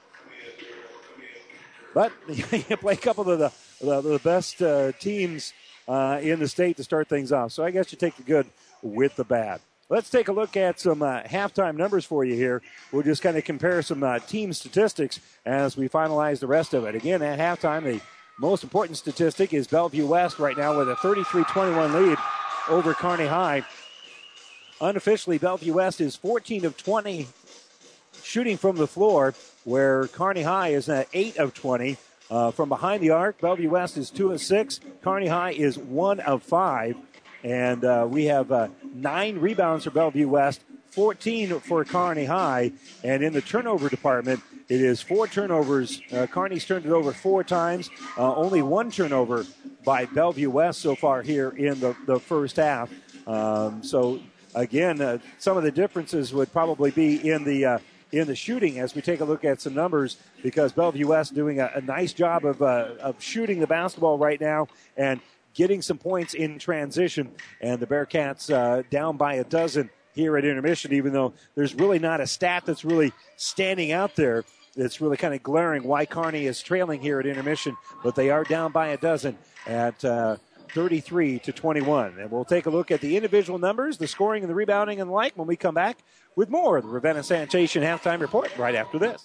But you play a couple of the The, the best uh, teams uh, in the state to start things off. So I guess you take the good with the bad. Let's take a look at some uh, halftime numbers for you here. We'll just kind of compare some uh, team statistics as we finalize the rest of it. Again, at halftime, the most important statistic is Bellevue West right now with a thirty-three twenty-one lead over Kearney High. Unofficially, Bellevue West is fourteen of twenty shooting from the floor, where Kearney High is at eight of twenty. Uh, from behind the arc, Bellevue West is two of six. Kearney High is one of five. And uh, we have uh, nine rebounds for Bellevue West, fourteen for Kearney High. And in the turnover department, it is four turnovers. Uh, Kearney's turned it over four times. Uh, only one turnover by Bellevue West so far here in the, the first half. Um, so, again, uh, some of the differences would probably be in the uh, in the shooting as we take a look at some numbers, because Bellevue West doing a, a nice job of uh, of shooting the basketball right now and getting some points in transition. And the Bearcats uh, down by a dozen here at intermission, even though there's really not a stat that's really standing out there. It's really kind of glaring why Kearney is trailing here at intermission, but they are down by a dozen at uh, thirty-three to twenty-one. And we'll take a look at the individual numbers, the scoring and the rebounding and the like when we come back with more of the Ravenna Sanitation Halftime Report right after this.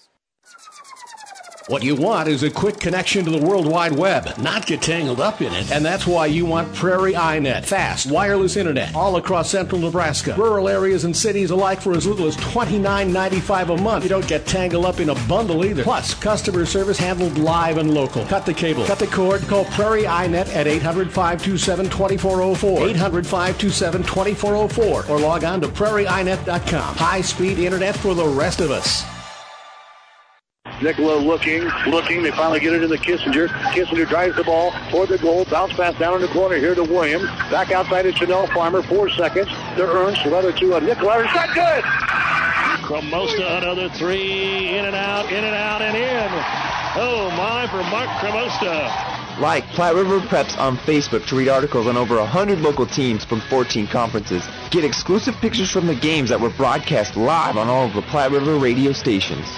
What you want is a quick connection to the World Wide Web, not get tangled up in it. And that's why you want Prairie iNet. Fast, wireless internet all across central Nebraska. Rural areas and cities alike for as little as twenty-nine ninety-five a month. You don't get tangled up in a bundle either. Plus, customer service handled live and local. Cut the cable, cut the cord, call Prairie iNet at eight hundred, five two seven, two four zero four. eight hundred, five two seven, two four zero four. Or log on to prairie i net dot com. High-speed internet for the rest of us. Nicola looking, looking. They finally get it into Kissinger. Kissinger drives the ball toward the goal. Bounce pass down in the corner here to Williams. Back outside to Chanel Farmer. Four seconds to Ernst. Another to uh, Nicola. It's not good. Cremosta, another three. In and out, in and out, and in. Oh, my, for Mark Cremosta. Like Platte River Preps on Facebook to read articles on over one hundred local teams from fourteen conferences. Get exclusive pictures from the games that were broadcast live on all of the Platte River radio stations.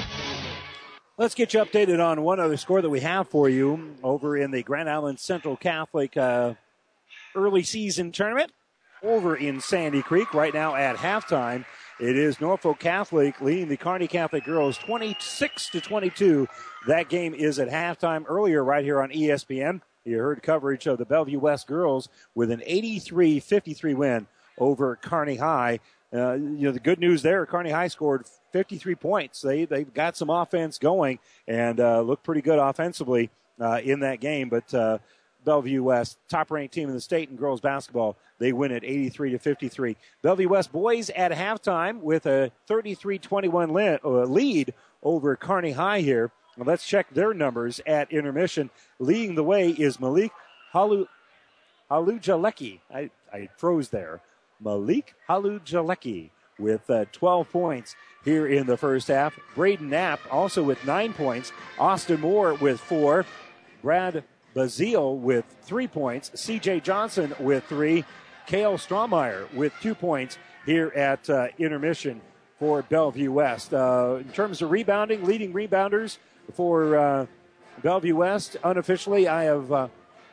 Let's get you updated on one other score that we have for you over in the Grand Island Central Catholic uh, early season tournament over in Sandy Creek. Right now at halftime, it is Norfolk Catholic leading the Kearney Catholic girls twenty-six to twenty-two. That game is at halftime earlier right here on E S P N. You heard coverage of the Bellevue West girls with an eighty-three fifty-three win over Kearney High. Uh, you know, the good news there, Kearney High scored fifty-three points. They, they've got some offense going and uh, look pretty good offensively uh, in that game. But uh, Bellevue West, top-ranked team in the state in girls basketball, they win at eighty-three to fifty-three. Bellevue West boys at halftime with a thirty-three twenty-one lead over Kearney High here. Well, let's check their numbers at intermission. Leading the way is Malik Halu, Halujaleki. I, I froze there. Malik Halujaleki with uh, twelve points here in the first half. Braden Knapp also with nine points. Austin Moore with four. Brad Bazile with three points. C J Johnson with three. Kale Strohmeyer with two points here at uh, intermission for Bellevue West. Uh, in terms of rebounding, leading rebounders for uh, Bellevue West, unofficially, I have uh,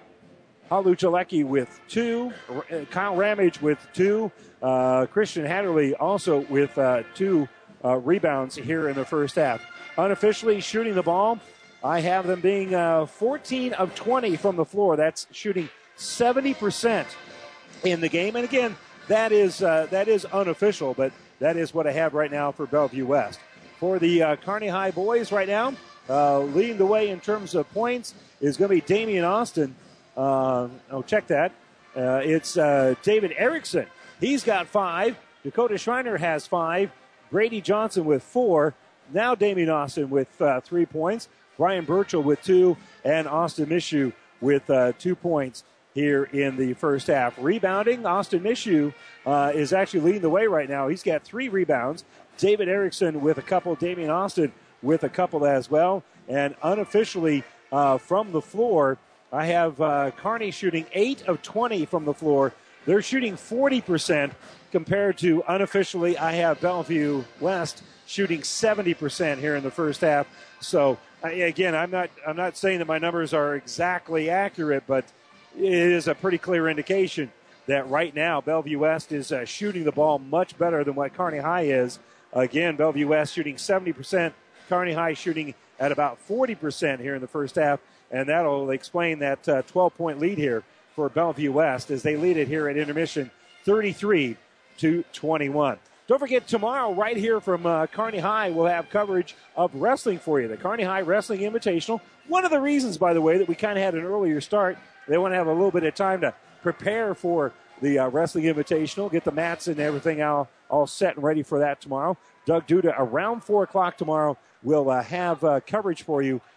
Halujaleki with two, Kyle Ramage with two, uh, Christian Hatterley also with uh, two uh, rebounds here in the first half. Unofficially shooting the ball, I have them being uh, fourteen of twenty from the floor. That's shooting seventy percent in the game. And again, that is uh, that is unofficial, but that is what I have right now for Bellevue West. For the uh, Kearney High boys right now, uh, leading the way in terms of points is going to be Damian Austin. Uh, oh, check that. Uh, it's uh, David Erickson. He's got five. Dakota Schreiner has five. Brady Johnson with four. Now Damian Austin with uh, three points. Brian Burchell with two. And Austin Mishu with uh, two points here in the first half. Rebounding, Austin Mishu uh, is actually leading the way right now. He's got three rebounds. David Erickson with a couple. Damian Austin with a couple as well. And unofficially uh, from the floor, I have uh, Kearney shooting eight of twenty from the floor. They're shooting forty percent compared to unofficially I have Bellevue West shooting seventy percent here in the first half. So uh, again, I'm not I'm not saying that my numbers are exactly accurate, but it is a pretty clear indication that right now Bellevue West is uh, shooting the ball much better than what Kearney High is. Again, Bellevue West shooting seventy percent, Kearney High shooting at about forty percent here in the first half. And that'll explain that uh, twelve-point lead here for Bellevue West as they lead it here at intermission, thirty-three to twenty-one. Don't forget, tomorrow, right here from uh, Kearney High, we'll have coverage of wrestling for you, the Kearney High Wrestling Invitational. One of the reasons, by the way, that we kind of had an earlier start, they want to have a little bit of time to prepare for the uh, Wrestling Invitational, get the mats and everything all, all set and ready for that tomorrow. Doug Duda, around four o'clock tomorrow, will uh, have uh, coverage for you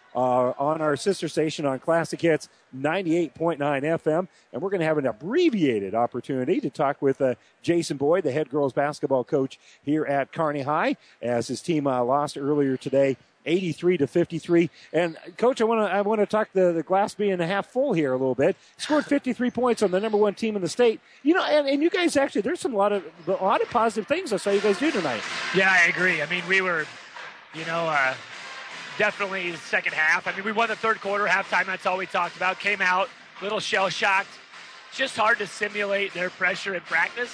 uh, on our sister station on Classic Hits ninety-eight point nine F M. And we're going to have an abbreviated opportunity to talk with uh, Jason Boyd, the head girls basketball coach here at Kearney High, as his team uh, lost earlier today, eighty-three to fifty-three. And Coach, I want to I want to talk the, the glass being half full here a little bit. Scored fifty-three points on the number one team in the state. You know, and, and you guys actually, there's some lot of a lot of positive things I saw you guys do tonight. Yeah, I agree. I mean, we were, you know, uh, definitely the second half. I mean, we won the third quarter, halftime. That's all we talked about. Came out a little shell shocked. Just hard to simulate their pressure in practice.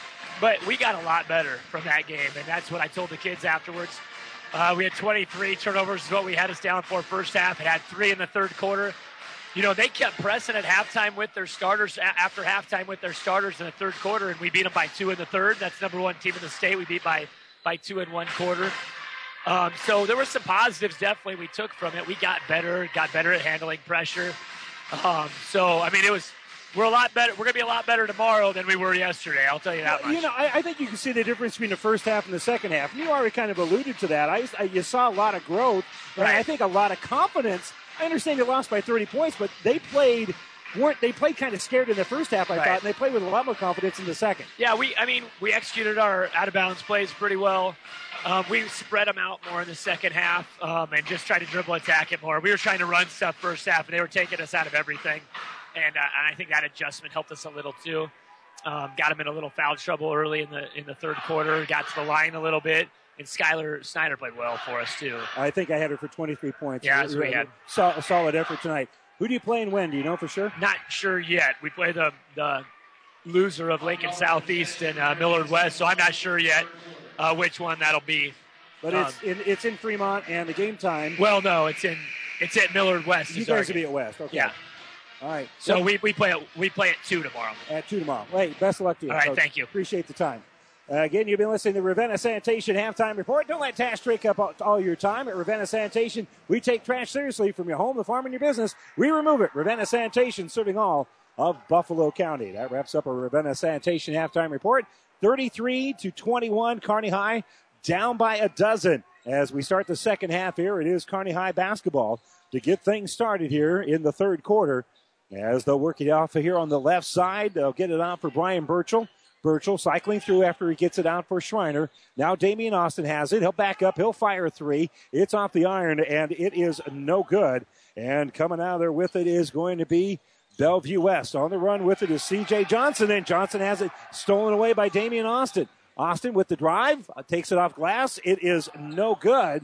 But we got a lot better from that game, and that's what I told the kids afterwards. Uh, we had twenty-three turnovers is what we had us down for first half. It had three in the third quarter. You know, they kept pressing at halftime with their starters, after halftime with their starters in the third quarter, and we beat them by two in the third. That's number one team in the state. We beat by, by two in one quarter. Um, so there were some positives definitely we took from it. We got better, got better at handling pressure. Um, so, I mean, it was we're a lot better. We're going to be a lot better tomorrow than we were yesterday. I'll tell you that much. You know, I, I think you can see the difference between the first half and the second half. You already kind of alluded to that. I, I you saw a lot of growth, and Right. I think a lot of confidence. I understand they lost by thirty points, but they played weren't they played kind of scared in the first half, I Right. thought, and they played with a lot more confidence in the second. Yeah, we. I mean, we executed our out-of-bounds plays pretty well. Um, we spread them out more in the second half um, and just tried to dribble attack it more. We were trying to run stuff first half, and they were taking us out of everything. And, uh, and I think that adjustment helped us a little too. Um, got them in a little foul trouble early in the in the third quarter. Got to the line a little bit, and Skylar Snyder played well for us too. I think I had her for twenty-three points. Yeah, that's what we had. So, a solid effort tonight. Who do you play and when? Do you know for sure? Not sure yet. We play the the loser of Lincoln Southeast and uh, Millard West, so I'm not sure yet uh, which one that'll be. But Um, it's in, it's in Fremont, and the game time. Well, no, it's in it's at Millard West. You is our guys will be game. at West. Okay. Yeah. All right. So Well, we, we play at we play at two tomorrow. At two tomorrow. Hey, best of luck to you. All right, Coach. thank you. Appreciate the time. Uh, again, you've been listening to Ravenna Sanitation Halftime Report. Don't let trash take up all, all your time. At Ravenna Sanitation, we take trash seriously from your home, the farm, and your business. We remove it. Ravenna Sanitation, serving all of Buffalo County. That wraps up our Ravenna Sanitation Halftime Report. thirty-three to twenty-one, Kearney High down by a dozen. As we start the second half here, it is Kearney High basketball to get things started here in the third quarter. As they'll work it off here on the left side, they'll get it out for Brian Burchell. Burchell cycling through after he gets it out for Schreiner. Now Damian Austin has it. He'll back up. He'll fire a three. It's off the iron, and it is no good. And coming out of there with it is going to be Bellevue West. On the run with it is C J Johnson, and Johnson has it stolen away by Damian Austin. Austin with the drive, uh, takes it off glass. It is no good.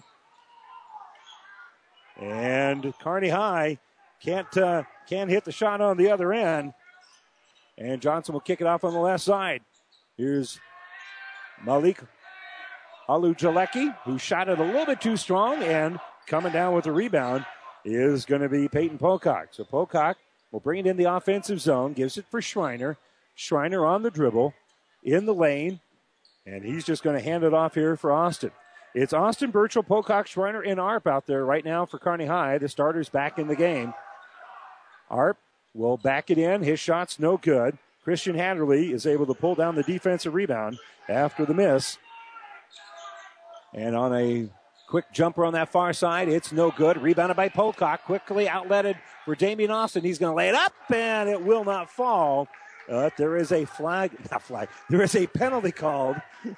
And Kearney High can't uh, can't hit the shot on the other end. And Johnson will kick it off on the left side. Here's Malik Alujalecki, who shot it a little bit too strong, and coming down with the rebound is going to be Peyton Pocock. So Pocock will bring it in the offensive zone, gives it for Schreiner. Schreiner on the dribble, in the lane, and he's just going to hand it off here for Austin. It's Austin, Burchell, Pocock, Schreiner, and Arp out there right now for Kearney High. The starters back in the game. Arp will back it in. His shot's no good. Christian Hatterley is able to pull down the defensive rebound after the miss. And on a quick jumper on that far side, it's no good. Rebounded by Pocock. Quickly outletted for Damian Austin. He's going to lay it up, and it will not fall. Uh, there is a flag, not flag, there is a penalty called.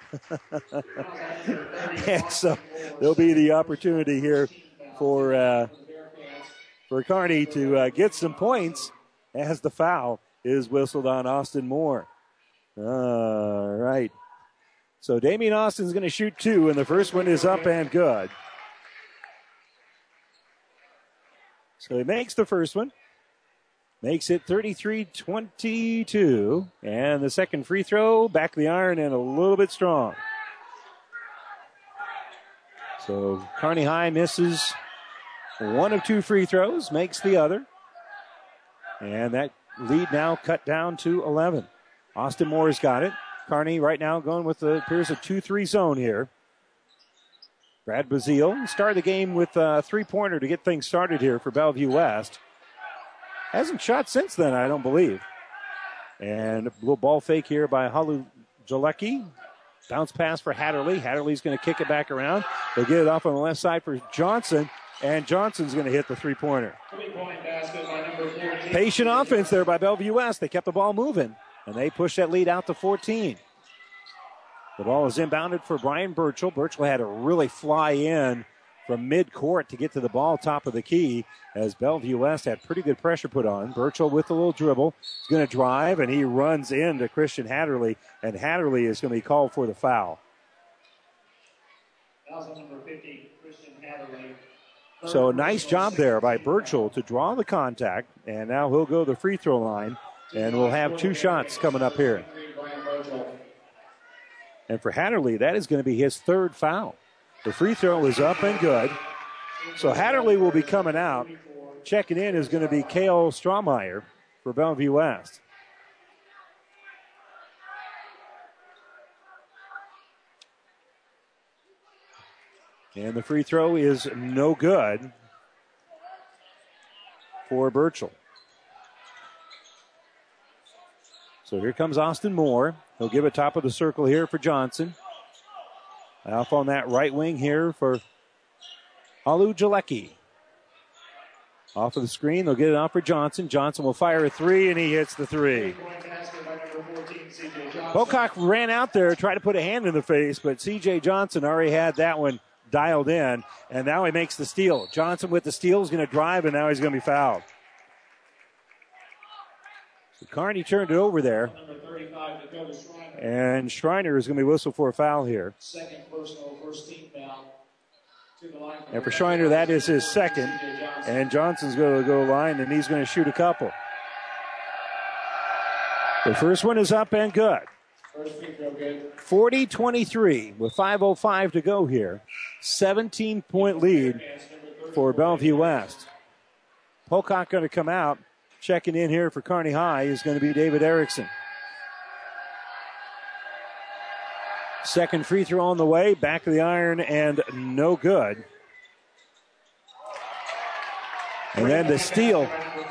And so there'll be the opportunity here for uh, for Kearney to uh, get some points as the foul is whistled on Austin Moore. All right. So Damian Austin's going to shoot two, and the first one is up and good. So he makes the first one. Makes it thirty-three twenty-two. And the second free throw, back of the iron and a little bit strong. So Kearney High misses one of two free throws, makes the other. And that lead now cut down to eleven. Austin Moore's got it. Kearney right now going with the, appears a two three zone here. Brad Bazile started the game with a three-pointer to get things started here for Bellevue West. Hasn't shot since then, I don't believe. And a little ball fake here by Halu Jalecki. Bounce pass for Hatterley. Hatterley's going to kick it back around. They'll get it off on the left side for Johnson. and Johnson's going to hit the three-pointer. Three-point basket by number fourteen. Patient offense there by Bellevue West. They kept the ball moving, and they pushed that lead out to fourteen. The ball is inbounded for Brian Burchell. Burchell had to really fly in from mid-court to get to the ball top of the key as Bellevue West had pretty good pressure put on. Burchell with a little dribble. He's going to drive, and he runs into Christian Hatterley, and Hatterley is going to be called for the foul. Foul number fifty, Christian Hatterley. So nice job there by Burchell to draw the contact, and now he'll go to the free throw line, and we'll have two shots coming up here. And for Hatterley, that is going to be his third foul. The free throw is up and good. So Hatterley will be coming out. Checking in is going to be Cale Strawmeyer for Bellevue West. And the free throw is no good for Burchell. So here comes Austin Moore. He'll give it top of the circle here for Johnson. Off on that right wing here for Halu Jalecki. Off of the screen, they'll get it off for Johnson. Johnson will fire a three, and he hits the three. Pocock ran out there, tried to put a hand in the face, but C J Johnson already had that one dialed in, and now he makes the steal. Johnson with the steal is going to drive, and now he's going to be fouled. So Kearney turned it over there. And Schreiner is going to be whistled for a foul here. Second personal, first team foul. And for Schreiner, that is his second. And Johnson's going to go line, and he's going to shoot a couple. The first one is up and good. forty twenty-three with five oh five to go here. seventeen-point lead for Bellevue West. Pocock going to come out. Checking in here for Kearney High is going to be David Erickson. Second free throw on the way. Back of the iron and no good. And then the steal.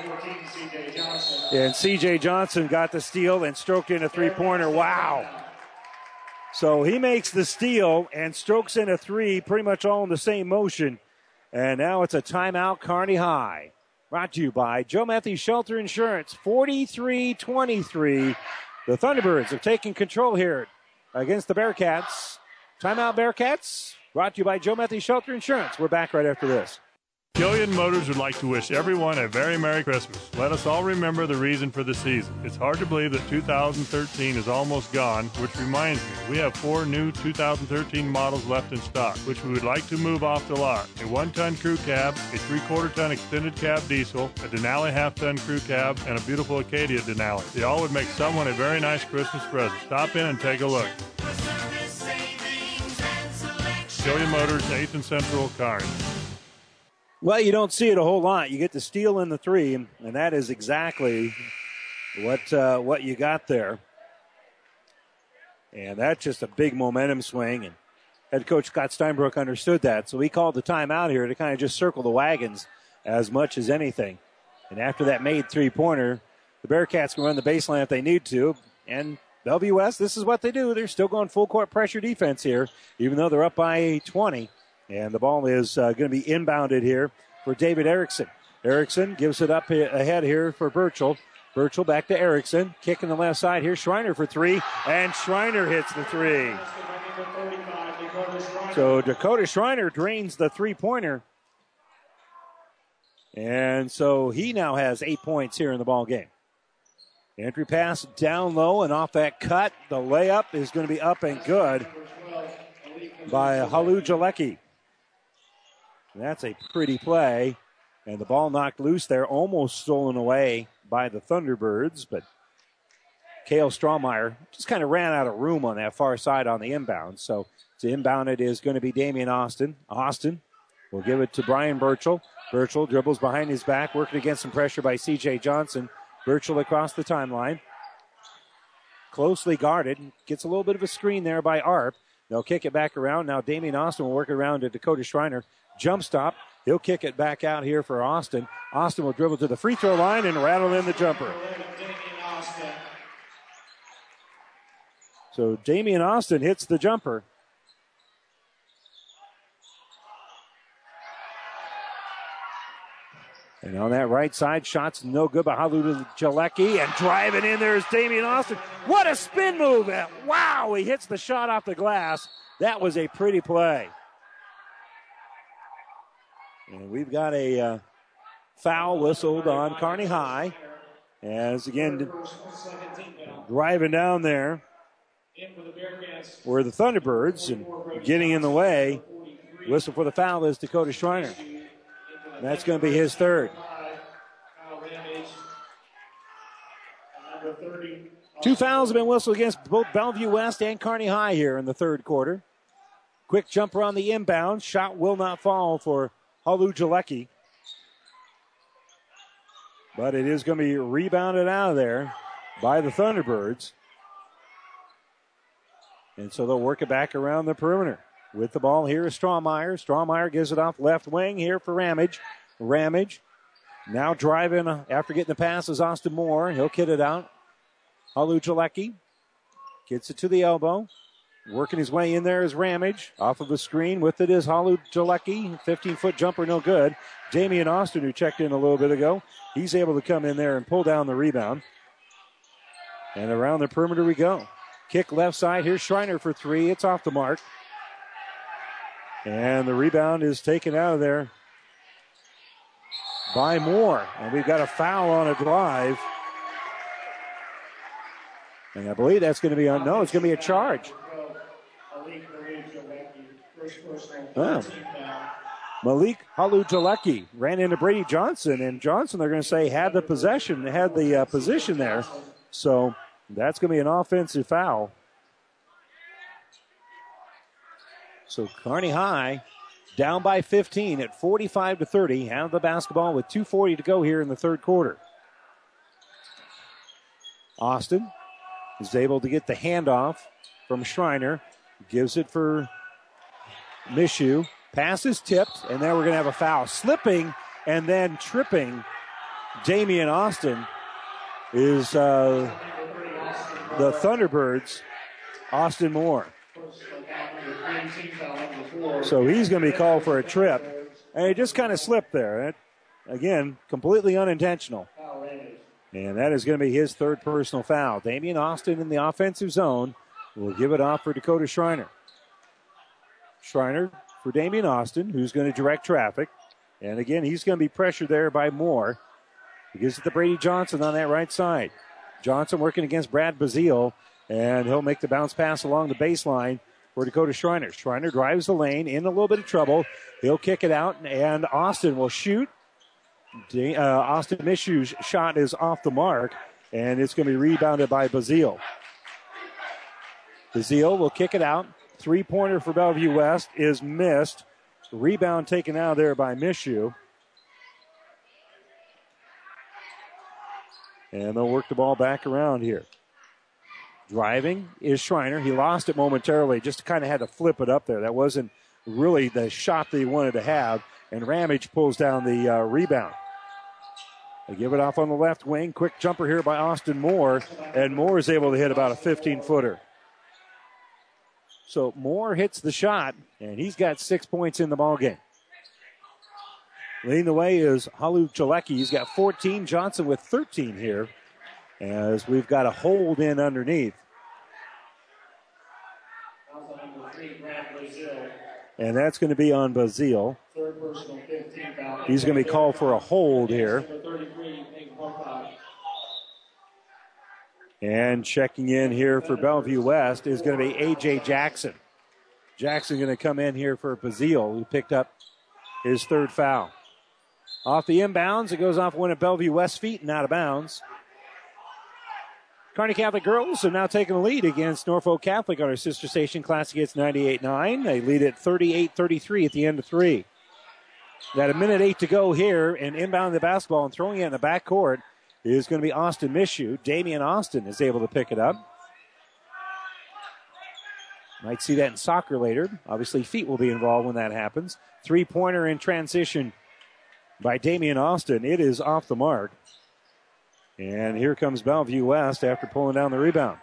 And C J Johnson got the steal and stroked in a three-pointer. Wow. So he makes the steal and strokes in a three, pretty much all in the same motion. And now it's a timeout, Kearney High. Brought to you by Joe Matthews Shelter Insurance. forty-three twenty-three. The Thunderbirds have taken control here against the Bearcats. Timeout, Bearcats. Brought to you by Joe Matthews Shelter Insurance. We're back right after this. Killian Motors would like to wish everyone a very Merry Christmas. Let us all remember the reason for the season. It's hard to believe that two thousand thirteen is almost gone, which reminds me, we have four new two thousand thirteen models left in stock, which we would like to move off the lot. A one-ton crew cab, a three-quarter ton extended cab diesel, a Denali half-ton crew cab, and a beautiful Acadia Denali. They all would make someone a very nice Christmas present. Stop in and take a look. Killian Motors, eighth and Central, Kearney. Well, you don't see it a whole lot. You get the steal in the three, and that is exactly what uh, what you got there. And that's just a big momentum swing. And head coach Scott Steinbrook understood that, so he called the timeout here to kind of just circle the wagons as much as anything. And after that made three-pointer, the Bearcats can run the baseline if they need to. And Bellevue West, this is what they do. They're still going full-court pressure defense here, even though they're up by twenty. And the ball is uh, going to be inbounded here for David Erickson. Erickson gives it up ahead here for Burchell. Burchell back to Erickson. Kick in the left side here. Schreiner for three. And Schreiner hits the three. So Dakota Schreiner drains the three-pointer. And so he now has eight points here in the ball game. Entry pass down low, and off that cut, the layup is going to be up and good by Halu Jalecki. That's a pretty play. And the ball knocked loose there, almost stolen away by the Thunderbirds. But Cale Strawmeyer just kind of ran out of room on that far side on the inbound. So to inbound it is going to be Damian Austin. Austin will give it to Brian Burchell. Burchell dribbles behind his back, working against some pressure by C J Johnson. Burchell across the timeline. Closely guarded. Gets a little bit of a screen there by Arp. They'll kick it back around. Now Damian Austin will work it around to Dakota Schreiner. Jump stop. He'll kick it back out here for Austin. Austin will dribble to the free throw line and rattle in the jumper. So Damian Austin hits the jumper. And on that right side, shots no good by Halu Jalecki. And driving in there is Damian Austin. What a spin move. Wow, he hits the shot off the glass. That was a pretty play. And we've got a uh, foul whistled on Kearney High. As again, driving down there were the Thunderbirds and getting in the way. Whistle for the foul is Dakota Schreiner. That's going to be his third. Two fouls have been whistled against both Bellevue West and Kearney High here in the third quarter. Quick jumper on the inbound. Shot will not fall for Halu Jalecki. But it is going to be rebounded out of there by the Thunderbirds. And so they'll work it back around the perimeter. With the ball here is Strawmeyer. Strawmeyer gives it off left wing here for Ramage. Ramage now driving after getting the pass is Austin Moore. He'll kid it out. Halu Jalecki gets it to the elbow. Working his way in there is Ramage. Off of the screen with it is Halu Jalecki. fifteen-foot jumper, no good. Damian Austin, who checked in a little bit ago, he's able to come in there and pull down the rebound. And around the perimeter we go. Kick left side. Here's Schreiner for three. It's off the mark. And the rebound is taken out of there by Moore. And we've got a foul on a drive. And I believe that's going to be on. No, it's going to be a charge. Oh. Malik Halu Jalecki ran into Brady Johnson, and Johnson, they're going to say, had the possession, had the uh, position there. So that's going to be an offensive foul. So Kearney High down by fifteen at forty-five to thirty. Have the basketball with two forty to go here in the third quarter. Austin is able to get the handoff from Schreiner. Gives it for Mishu. Pass is tipped, and then we're going to have a foul. Slipping and then tripping Damian Austin is uh, the Thunderbirds, Austin Moore. So he's going to be called for a trip. And he just kind of slipped there. It, again, completely unintentional. And that is going to be his third personal foul. Damian Austin in the offensive zone will give it off for Dakota Schreiner. Schreiner for Damian Austin, who's going to direct traffic. And again, he's going to be pressured there by Moore. He gives it to Brady Johnson on that right side. Johnson working against Brad Bazile, and he'll make the bounce pass along the baseline for Dakota Schreiner. Schreiner drives the lane, in a little bit of trouble. He'll kick it out, and Austin will shoot. Uh, Austin Mishu's shot is off the mark, and it's going to be rebounded by Bazile. Bazile will kick it out. Three-pointer for Bellevue West is missed. Rebound taken out there by Mishu. And they'll work the ball back around here. Driving is Schreiner. He lost it momentarily, just kind of had to flip it up there. That wasn't really the shot that he wanted to have. And Ramage pulls down the uh, rebound. They give it off on the left wing. Quick jumper here by Austin Moore. And Moore is able to hit about a fifteen-footer. So Moore hits the shot, and he's got six points in the ballgame. Leading the way is Halu Jalecki. He's got fourteen. Johnson with thirteen here, as we've got a hold in underneath. And that's going to be on Bazile. He's going to be called for a hold here. And checking in here for Bellevue West is going to be A J Jackson. Jackson going to come in here for Bazile, who picked up his third foul. Off the inbounds, it goes off one of Bellevue West's feet and out of bounds. Kearney Catholic girls have now taken the lead against Norfolk Catholic on our sister station. Classic hits ninety-eight nine. They lead at thirty-eight thirty-three at the end of three. Got a minute eight to go here, and inbounding the basketball and throwing it in the backcourt is going to be Austin Mishu. Damian Austin is able to pick it up. Might see that in soccer later. Obviously, feet will be involved when that happens. Three-pointer in transition by Damian Austin. It is off the mark. And here comes Bellevue West after pulling down the rebound.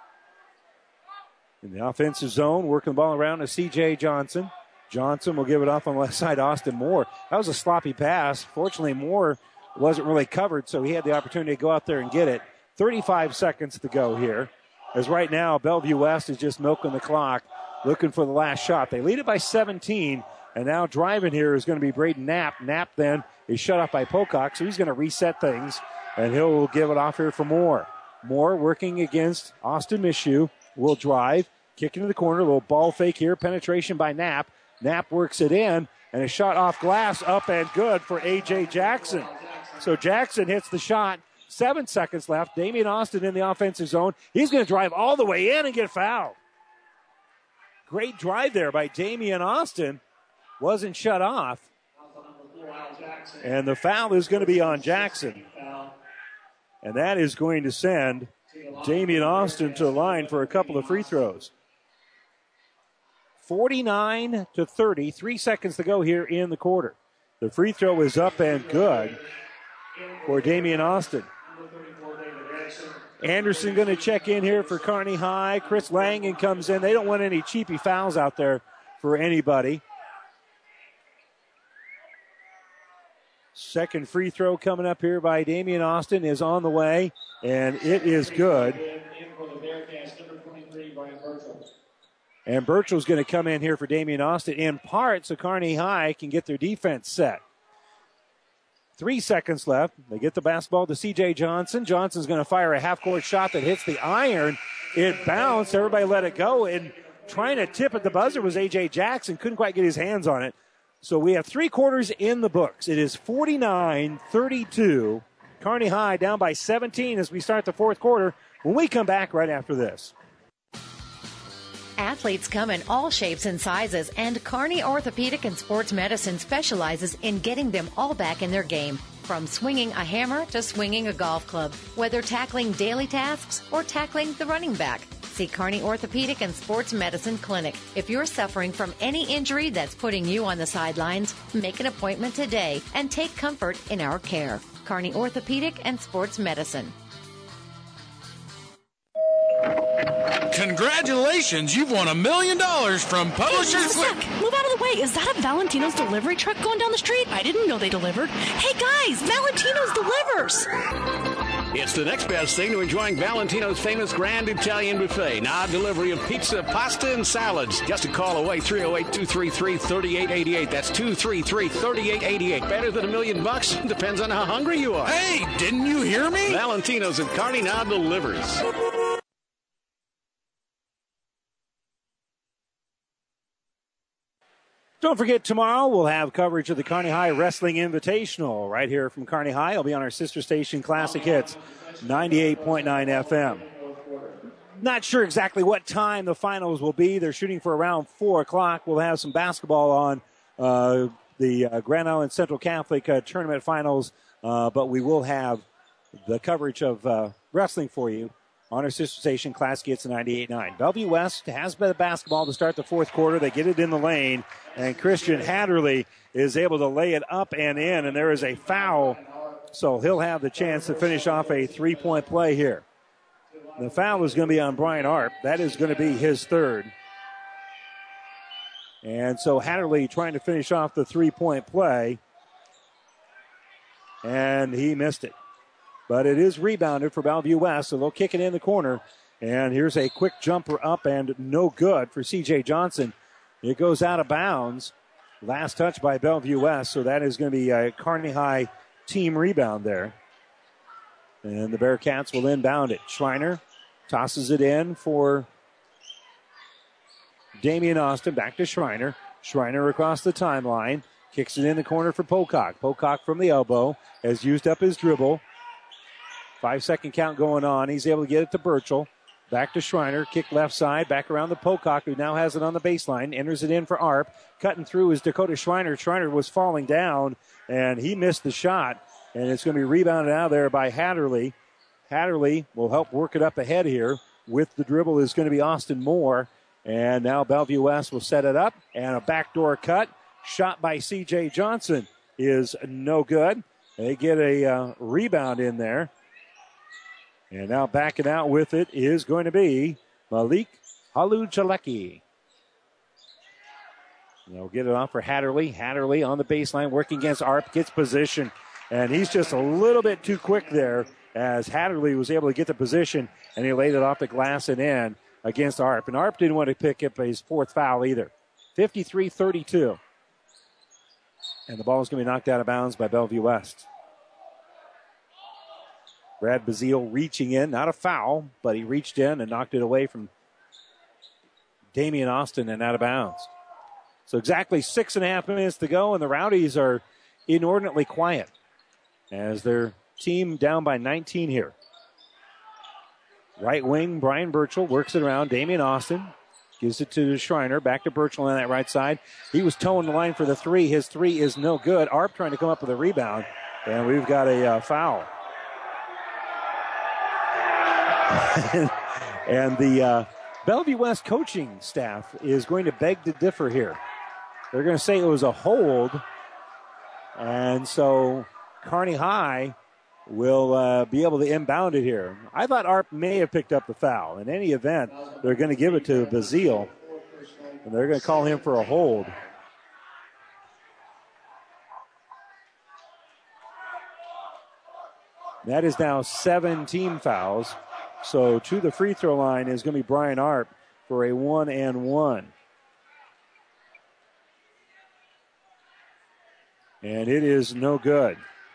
In the offensive zone, working the ball around to C J Johnson. Johnson will give it off on the left side, Austin Moore. That was a sloppy pass. Fortunately, Moore wasn't really covered, so he had the opportunity to go out there and get it. thirty-five seconds to go here, as right now Bellevue West is just milking the clock, looking for the last shot. They lead it by seventeen, and now driving here is going to be Braden Knapp. Knapp then is shut off by Pocock, so he's going to reset things, and he'll give it off here for Moore. Moore working against Austin Michoud will drive, kick into the corner, a little ball fake here, penetration by Knapp. Knapp works it in, and a shot off glass, up and good for A J Jackson. So Jackson hits the shot. Seven seconds left. Damian Austin in the offensive zone. He's going to drive all the way in and get fouled. Great drive there by Damian Austin. Wasn't shut off. And the foul is going to be on Jackson. And that is going to send Damian Austin to the line for a couple of free throws. forty-nine to thirty. Three seconds to go here in the quarter. The free throw is up and good for Damian Austin. Anderson going to check in here for Kearney High. Chris Langen comes in. They don't want any cheapy fouls out there for anybody. Second free throw coming up here by Damian Austin is on the way, and it is good. And Birchel's going to come in here for Damian Austin in part so Kearney High can get their defense set. Three seconds left. They get the basketball to C J Johnson. Johnson's going to fire a half-court shot that hits the iron. It bounced. Everybody let it go. And trying to tip at the buzzer was A J Jackson. Couldn't quite get his hands on it. So we have three quarters in the books. It is forty-nine thirty-two. Kearney High down by seventeen as we start the fourth quarter when we come back right after this. Athletes come in all shapes and sizes, and Kearney Orthopedic and Sports Medicine specializes in getting them all back in their game. From swinging a hammer to swinging a golf club, whether tackling daily tasks or tackling the running back. See Kearney Orthopedic and Sports Medicine Clinic. If you're suffering from any injury that's putting you on the sidelines, make an appointment today and take comfort in our care. Kearney Orthopedic and Sports Medicine. Congratulations, you've won a million dollars from Publishers. Hey, move out of the way. Is that a Valentino's delivery truck going down the street? I didn't know they delivered. Hey guys, Valentino's delivers. It's the next best thing to enjoying Valentino's famous Grand Italian Buffet. Now delivery of pizza, pasta, and salads. Just a call away, three oh eight, two three three, three eight eight eight. That's two three three, three eight eight eight. Better than a million bucks? Depends on how hungry you are. Hey, didn't you hear me? Valentino's at Kearney now delivers. Don't forget, tomorrow we'll have coverage of the Kearney High Wrestling Invitational right here from Kearney High. It'll be on our sister station, Classic Hits, ninety-eight point nine F M. Not sure exactly what time the finals will be. They're shooting for around four o'clock. We'll have some basketball on uh, the uh, Grand Island Central Catholic uh, Tournament Finals, uh, but we will have the coverage of uh, wrestling for you on our sister station, Classic Hits ninety-eight point nine. Bellevue West has the basketball to start the fourth quarter. They get it in the lane, and Christian Hatterley is able to lay it up and in, and there is a foul, so he'll have the chance to finish off a three-point play here. The foul is going to be on Brian Arp. That is going to be his third. And so Hatterley trying to finish off the three-point play, and he missed it. But it is rebounded for Bellevue West, so they'll kick it in the corner. And here's a quick jumper up and no good for C J Johnson. It goes out of bounds. Last touch by Bellevue West, so that is going to be a Kearney High team rebound there. And the Bearcats will inbound it. Schreiner tosses it in for Damian Austin. Back to Schreiner. Schreiner across the timeline. Kicks it in the corner for Pocock. Pocock from the elbow has used up his dribble. Five-second count going on. He's able to get it to Birchall. Back to Schreiner. Kick left side. Back around the Pocock, who now has it on the baseline. Enters it in for Arp. Cutting through is Dakota Schreiner. Schreiner was falling down, and he missed the shot. And it's going to be rebounded out of there by Hatterley. Hatterley will help work it up ahead here. With the dribble is going to be Austin Moore. And now Bellevue West will set it up. And a backdoor cut. Shot by C J Johnson is no good. They get a uh, rebound in there. And now backing out with it is going to be Malik Halujaleki. They'll get it off for Hatterley. Hatterley on the baseline working against Arp. Gets position. And he's just a little bit too quick there as Hatterley was able to get the position, and he laid it off the glass and in against Arp. And Arp didn't want to pick up his fourth foul either. fifty-three thirty-two. And the ball is going to be knocked out of bounds by Bellevue West. Brad Bazile reaching in, not a foul, but he reached in and knocked it away from Damian Austin and out of bounds. So exactly six and a half minutes to go, and the Rowdies are inordinately quiet as their team down by nineteen here. Right wing, Brian Burchell works it around. Damian Austin gives it to Schreiner. Back to Burchell on that right side. He was towing the line for the three. His three is no good. Arp trying to come up with a rebound, and we've got a uh, foul. And the uh, Bellevue West coaching staff is going to beg to differ here. They're going to say it was a hold, and so Kearney High will uh, be able to inbound it here. I thought Arp may have picked up the foul. In any event, they're going to give it to Bazile, and they're going to call him for a hold. That is now seven team fouls. So to the free throw line is going to be Brian Arp for a one and one. And it is no good.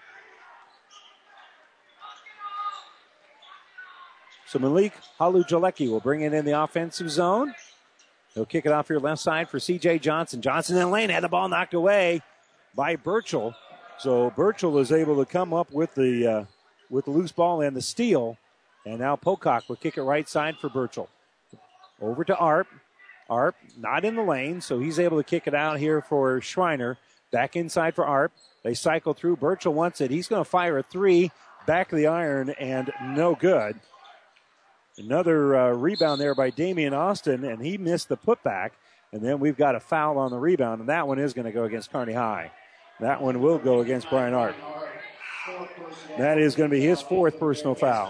So Malik Halujalecki will bring it in the offensive zone. He'll kick it off here left side for C J Johnson. Johnson in the lane, had the ball knocked away by Burchell. So Burchell is able to come up with the uh, with the loose ball and the steal. And now Pocock will kick it right side for Burchell. Over to Arp. Arp not in the lane, so he's able to kick it out here for Schreiner. Back inside for Arp. They cycle through. Burchell wants it. He's going to fire a three. Back of the iron and no good. Another uh, rebound there by Damian Austin, and he missed the putback. And then we've got a foul on the rebound, and that one is going to go against Kearney High. That one will go against Brian Arp. That is going to be his fourth personal foul.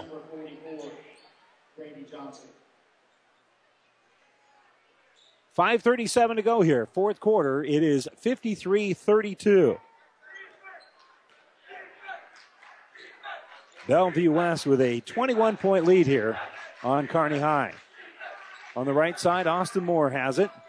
five thirty-seven to go here, fourth quarter. It is fifty-three thirty-two. Bellevue West with a twenty-one point lead here on Kearney High. On the right side, Austin Moore has it.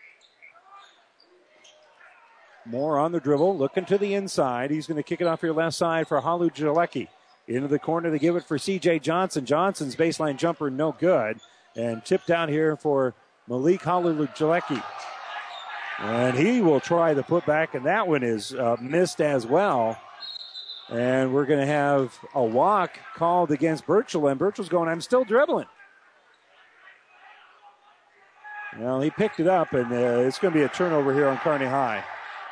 Moore on the dribble, looking to the inside. He's going to kick it off here left side for Halu Jalecki. Into the corner, they give it for C J Johnson. Johnson's baseline jumper, no good. And tipped out here for Malik Halu Jalecki. And he will try the putback, and that one is uh, missed as well. And we're going to have a walk called against Burchell, and Burchell's going, I'm still dribbling. Well, he picked it up, and uh, it's going to be a turnover here on Kearney High.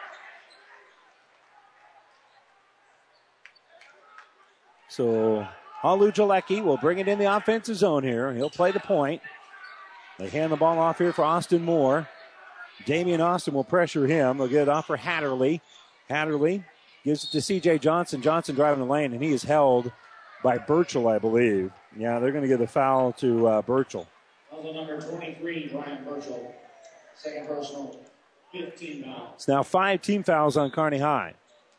So Halu Jalecki will bring it in the offensive zone here. He'll play the point. They hand the ball off here for Austin Moore. Damian Austin will pressure him. They'll get it off for Hatterley. Hatterley gives it to C J Johnson. Johnson driving the lane, and he is held by Burchell, I believe. Yeah, they're going to give the foul to uh, Burchell. Foul number twenty-three, Brian Burchell. Second personal, fifteen fouls. It's now five team fouls on Kearney High.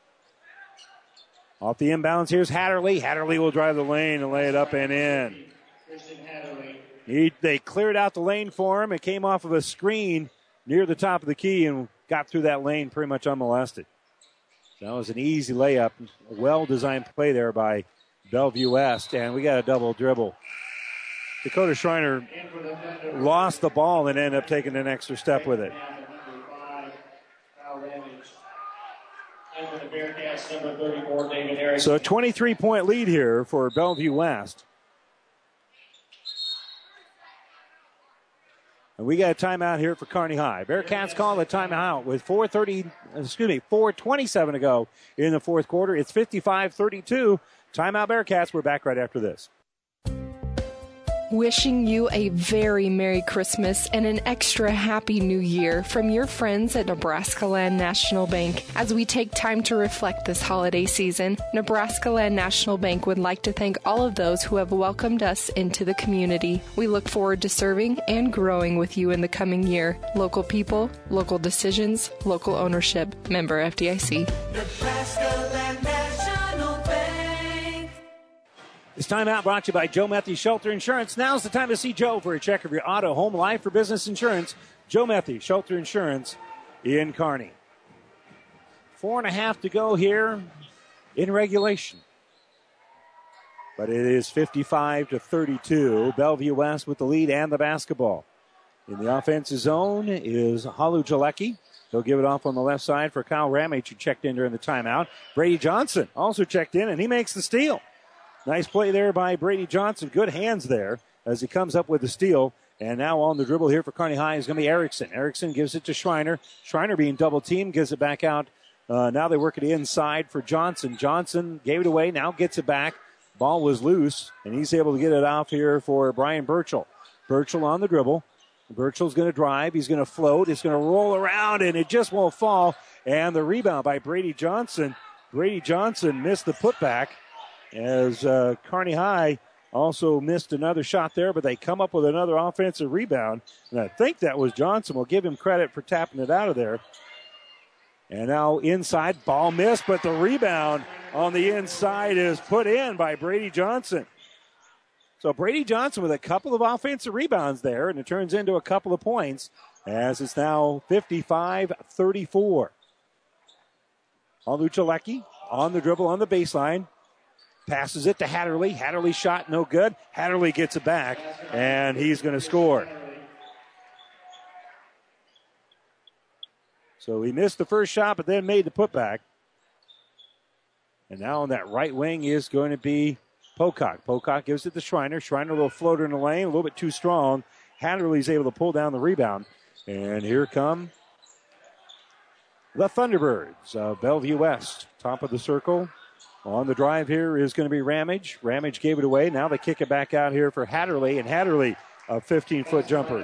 Off the inbounds, here's Hatterley. Hatterley will drive the lane and lay it up and in. Christian Hatterley. He, they cleared out the lane for him. It came off of a screen near the top of the key and got through that lane pretty much unmolested. So that was an easy layup. A well-designed play there by Bellevue West, and we got a double dribble. Dakota Schreiner lost the ball and ended up taking an extra step with it. So a twenty-three point lead here for Bellevue West. And we got a timeout here for Kearney High. Bearcats call a timeout with four thirty, excuse me, four twenty-seven to go in the fourth quarter. It's fifty-five thirty-two. Timeout Bearcats. We're back right after this. Wishing you a very Merry Christmas and an extra Happy New Year from your friends at Nebraska Land National Bank. As we take time to reflect this holiday season, Nebraska Land National Bank would like to thank all of those who have welcomed us into the community. We look forward to serving and growing with you in the coming year. Local people, local decisions, local ownership. Member F D I C. Nebraska Land National This timeout brought to you by Joe Methy Shelter Insurance. Now's the time to see Joe for a check of your auto, home, life, or business insurance. Joe Methy Shelter Insurance in Kearney. Four and a half to go here in regulation. But it is fifty-five to thirty-two. Bellevue West with the lead and the basketball. In the offensive zone is Halu Jalecki. He'll give it off on the left side for Kyle Ramage, who checked in during the timeout. Brady Johnson also checked in, and he makes the steal. Nice play there by Brady Johnson. Good hands there as he comes up with the steal. And now on the dribble here for Kearney High is going to be Erickson. Erickson gives it to Schreiner. Schreiner being double-teamed, gives it back out. Uh, now they work it inside for Johnson. Johnson gave it away, now gets it back. Ball was loose, and he's able to get it off here for Brian Burchell. Burchell on the dribble. Burchell's going to drive. He's going to float. It's going to roll around, and it just won't fall. And the rebound by Brady Johnson. Brady Johnson missed the putback as uh, Kearney High also missed another shot there, but they come up with another offensive rebound. And I think that was Johnson. We'll give him credit for tapping it out of there. And now inside, ball missed, but the rebound on the inside is put in by Brady Johnson. So Brady Johnson with a couple of offensive rebounds there, and it turns into a couple of points as it's now fifty-five thirty-four. Halu Jalecki on the dribble on the baseline. Passes it to Hatterley. Hatterley shot no good. Hatterley gets it back, and he's going to score. So he missed the first shot, but then made the putback. And now on that right wing is going to be Pocock. Pocock gives it to Schreiner. Schreiner, a little floater in the lane, a little bit too strong. Hatterley's able to pull down the rebound. And here come the Thunderbirds of Bellevue West. Top of the circle. On the drive here is going to be Ramage. Ramage gave it away. Now they kick it back out here for Hatterley. And Hatterley, a fifteen-foot jumper.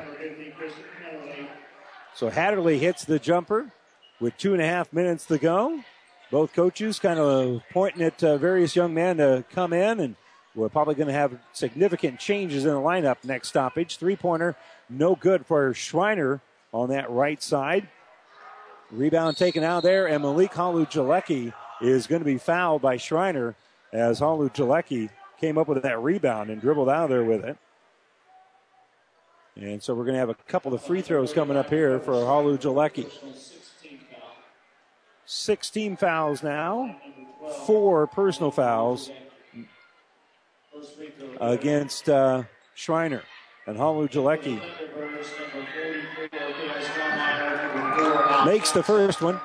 So Hatterley hits the jumper with two and a half minutes to go. Both coaches kind of pointing at uh, various young men to come in, and we're probably going to have significant changes in the lineup next stoppage. Three-pointer, no good for Schreiner on that right side. Rebound taken out there, and Malik Halu Jalecki is going to be fouled by Schreiner as Halu Jalecki came up with that rebound and dribbled out of there with it. And so we're going to have a couple of free throws coming up here for Halu Jalecki. sixteen fouls now, four personal fouls against uh, Schreiner. And Halu Jalecki makes the first one.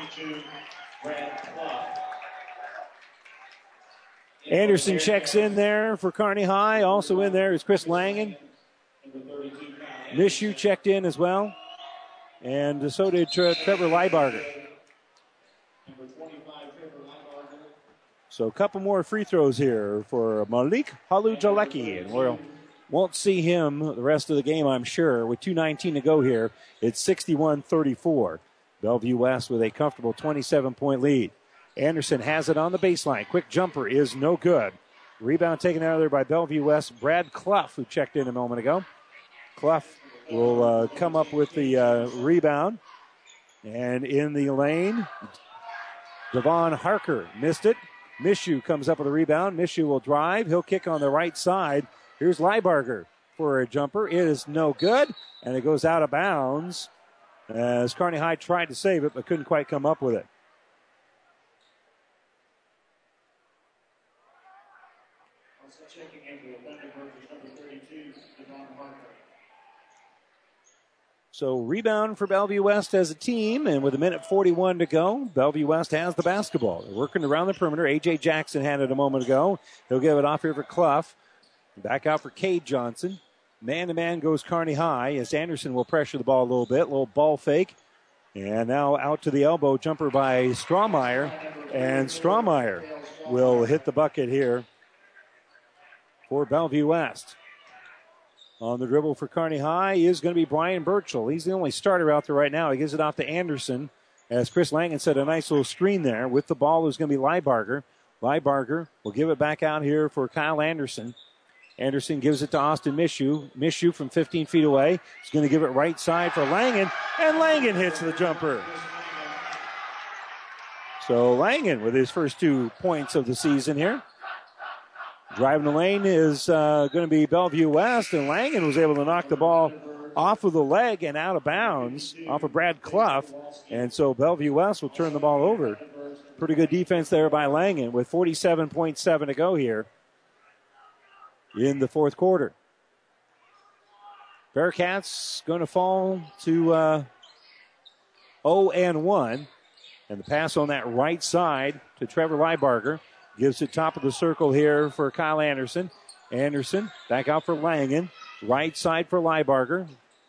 Anderson checks in there for Kearney High. Also in there is Chris Langen. Mishu checked in as well. And so did Tre- Trevor Leibarger. So a couple more free throws here for Malik Halu Jalecki. And we won't see him the rest of the game, I'm sure. With two nineteen to go here, it's sixty-one thirty-four. Bellevue West with a comfortable twenty-seven point lead. Anderson has it on the baseline. Quick jumper is no good. Rebound taken out of there by Bellevue West. Brad Clough, who checked in a moment ago. Clough will uh, come up with the uh, rebound. And in the lane, Devon Harker missed it. Mishu comes up with a rebound. Mishu will drive. He'll kick on the right side. Here's Leibarger for a jumper. It is no good, and it goes out of bounds as Kearney High tried to save it but couldn't quite come up with it. So rebound for Bellevue West as a team, and with a minute forty-one to go, Bellevue West has the basketball. They're working around the perimeter. A J. Jackson had it a moment ago. He'll give it off here for Clough. Back out for Cade Johnson. Man-to-man goes Kearney High as Anderson will pressure the ball a little bit. A little ball fake. And now out to the elbow. Jumper by Strawmeyer. And Strawmeyer will hit the bucket here for Bellevue West. On the dribble for Kearney High is going to be Brian Burchell. He's the only starter out there right now. He gives it off to Anderson. As Chris Langen said, a nice little screen there. With the ball is going to be Leibarger. Leibarger will give it back out here for Kyle Anderson. Anderson gives it to Austin Mishu. Mishu from fifteen feet away. He's going to give it right side for Langen. And Langen hits the jumper. So Langen with his first two points of the season here. Driving the lane is uh, going to be Bellevue West, and Langen was able to knock the ball off of the leg and out of bounds off of Brad Clough. And so Bellevue West will turn the ball over. Pretty good defense there by Langen with forty-seven point seven to go here in the fourth quarter. Bearcats going to fall to uh, oh and one. And the pass on that right side to Trevor Leibarger. Gives it top of the circle here for Kyle Anderson. Anderson back out for Langen. Right side for Leibarger.